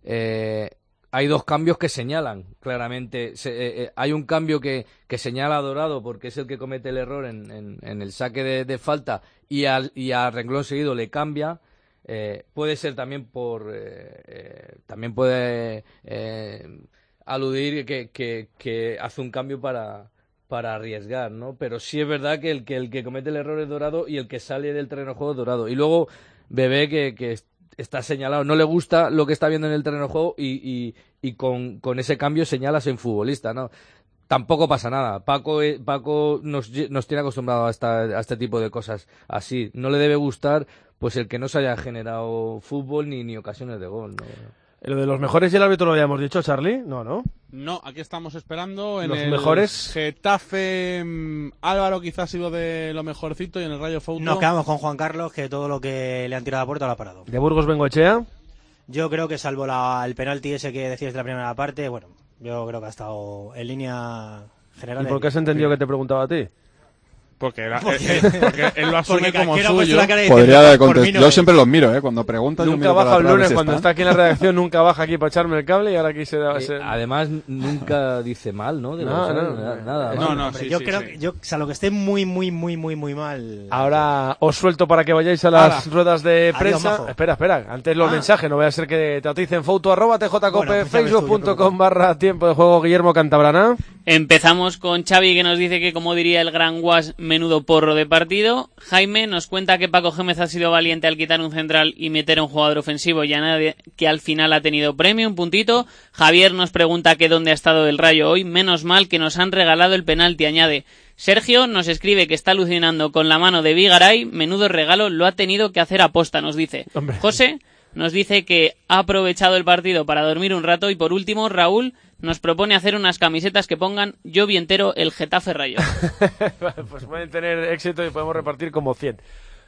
F: eh, hay dos cambios que señalan claramente. Se, eh, eh, hay un cambio que, que señala a Dorado, porque es el que comete el error en, en, en el saque de, de falta, y, al, y a renglón seguido le cambia. Eh, puede ser también por eh, eh, también puede eh, aludir que, que, que hace un cambio para para arriesgar, ¿no? Pero sí es verdad que el que el que comete el error es Dorado, y el que sale del terreno de juego es Dorado. Y luego Bebé, que, que está señalado, no le gusta lo que está viendo en el terreno de juego, y, y, y con, con ese cambio señalas en futbolista, ¿no? Tampoco pasa nada. Paco, eh, Paco nos, nos tiene acostumbrado a, esta, a este tipo de cosas así. No le debe gustar pues el que no se haya generado fútbol ni, ni ocasiones de gol, ¿no?
A: ¿Lo de los mejores y el árbitro lo habíamos dicho, Charlie? No, ¿no?
B: No, aquí estamos esperando en
A: los
B: el
A: mejores.
B: Getafe. Álvaro quizás ha sido de lo mejorcito, y en el Rayo Fouto
E: nos quedamos con Juan Carlos, que todo lo que le han tirado a la puerta lo ha parado.
A: ¿De Burgos Bengoechea?
E: Yo creo que salvo la, el penalti ese que decías de la primera parte, bueno, yo creo que ha estado en línea general.
A: ¿Y por qué has entendido que te preguntaba a ti?
B: Porque, era, porque, eh, porque él lo asume como suyo.
C: Podría haber contestado. Yo siempre los miro, ¿eh? Cuando preguntan.
A: Nunca baja el lunes, cuando está aquí en la redacción, nunca baja aquí para echarme el cable, y ahora aquí se da.
F: Eh, además, nunca dice mal, ¿no? De
A: no,
F: no,
A: no,
F: nada. nada
B: no, no,
E: hombre,
B: sí,
E: yo
B: sí,
E: creo
B: sí.
E: que, yo, o sea, lo que esté muy, muy, muy, muy, muy mal.
A: Ahora os suelto para que vayáis a las
B: Ahora.
A: ruedas de prensa.
E: Adiós, majo.
A: Espera, espera, antes los
E: Ah.
A: mensajes, no voy a ser que te aticen foto, arroba tjcope,
E: Bueno, pues ya ves tú,
A: facebook punto
E: yo creo
A: com
E: que-
A: barra tiempo de juego, Guillermo Cantabrana.
T: Empezamos con Xavi, que nos dice que, como diría el gran Guas, menudo porro de partido. Jaime nos cuenta que Paco Gémez ha sido valiente al quitar un central y meter a un jugador ofensivo, y a nadie, que al final ha tenido premio, un puntito. Javier nos pregunta que dónde ha estado el Rayo hoy. Menos mal que nos han regalado el penalti, añade. Sergio nos escribe que está alucinando con la mano de Vigaray. Menudo regalo, lo ha tenido que hacer aposta, nos dice.
A: Hombre.
T: José nos dice que ha aprovechado el partido para dormir un rato. Y por último, Raúl nos propone hacer unas camisetas que pongan "Yo vi entero el Getafe Rayo".
A: Pues pueden tener éxito y podemos repartir como cien.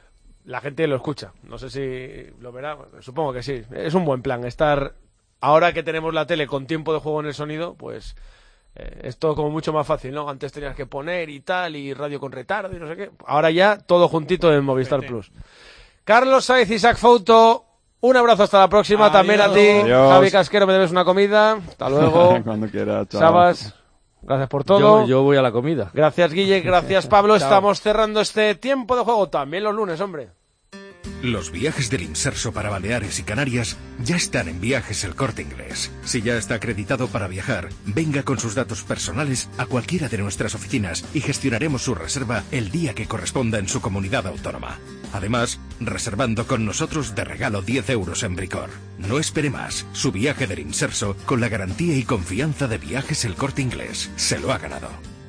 A: La gente lo escucha, no sé si lo verá, supongo que sí. Es un buen plan estar, ahora que tenemos la tele con tiempo de juego en el sonido, pues eh, es todo como mucho más fácil, ¿no? Antes tenías que poner y tal, y radio con retardo y no sé qué. Ahora ya todo juntito en Movistar Plus. Carlos Sainz, Isaac Fouto, Un abrazo, hasta la próxima. Adiós. También a ti,
C: Adiós.
A: Javi Casquero, me debes una comida. Hasta luego.
C: Cuando quieras, chao.
A: Sabas, gracias por todo.
F: Yo, yo voy a la comida.
A: Gracias, Guille. Gracias, Pablo. Estamos cerrando este tiempo de juego. También los lunes, hombre.
G: Los viajes del Imserso para Baleares y Canarias ya están en Viajes El Corte Inglés. Si ya está acreditado para viajar, venga con sus datos personales a cualquiera de nuestras oficinas y gestionaremos su reserva el día que corresponda en su comunidad autónoma. Además, reservando con nosotros de regalo diez euros en Bricor. No espere más. Su viaje del Imserso con la garantía y confianza de Viajes El Corte Inglés. Se lo ha ganado.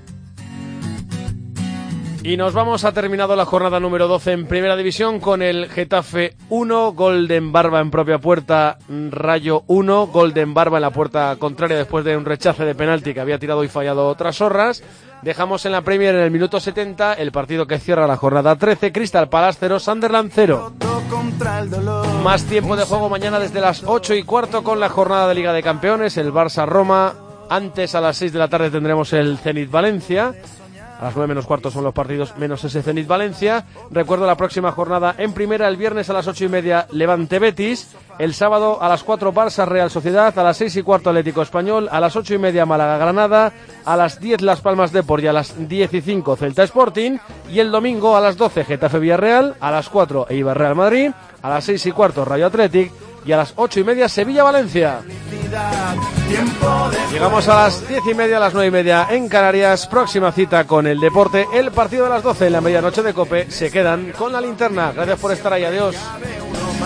A: Y nos vamos, ha terminado la jornada número doce en Primera División con el Getafe uno, Golden Barba en propia puerta, Rayo uno, Golden Barba en la puerta contraria después de un rechace de penalti que había tirado y fallado Trasorras. Dejamos en la Premier en el minuto setenta el partido que cierra la jornada trece, Crystal Palace cero, Sunderland cero. Más tiempo de juego mañana desde las ocho y cuarto con la jornada de Liga de Campeones, el Barça-Roma. Antes, a las seis de la tarde, tendremos el Zenit-Valencia. A las nueve menos cuarto son los partidos menos ese Zenit Valencia. Recuerdo la próxima jornada en primera, el viernes a las ocho y media Levante Betis, el sábado a las cuatro Barça Real Sociedad, a las seis y cuarto Atlético Español, a las ocho y media Málaga Granada, a las diez Las Palmas Depor y a las diez y cinco Celta Sporting, y el domingo a las doce Getafe Villarreal, a las cuatro Eibar Real Madrid, a las seis y cuarto Rayo Athletic y a las ocho y media Sevilla Valencia. Llegamos a las diez y media, a las nueve y media en Canarias. Próxima cita con el deporte, el partido de las doce en la medianoche de COPE. Se quedan con la linterna. Gracias por estar ahí, adiós.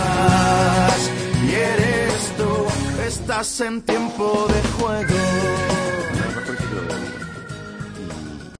U: Y eres tú, estás en tiempo de juego.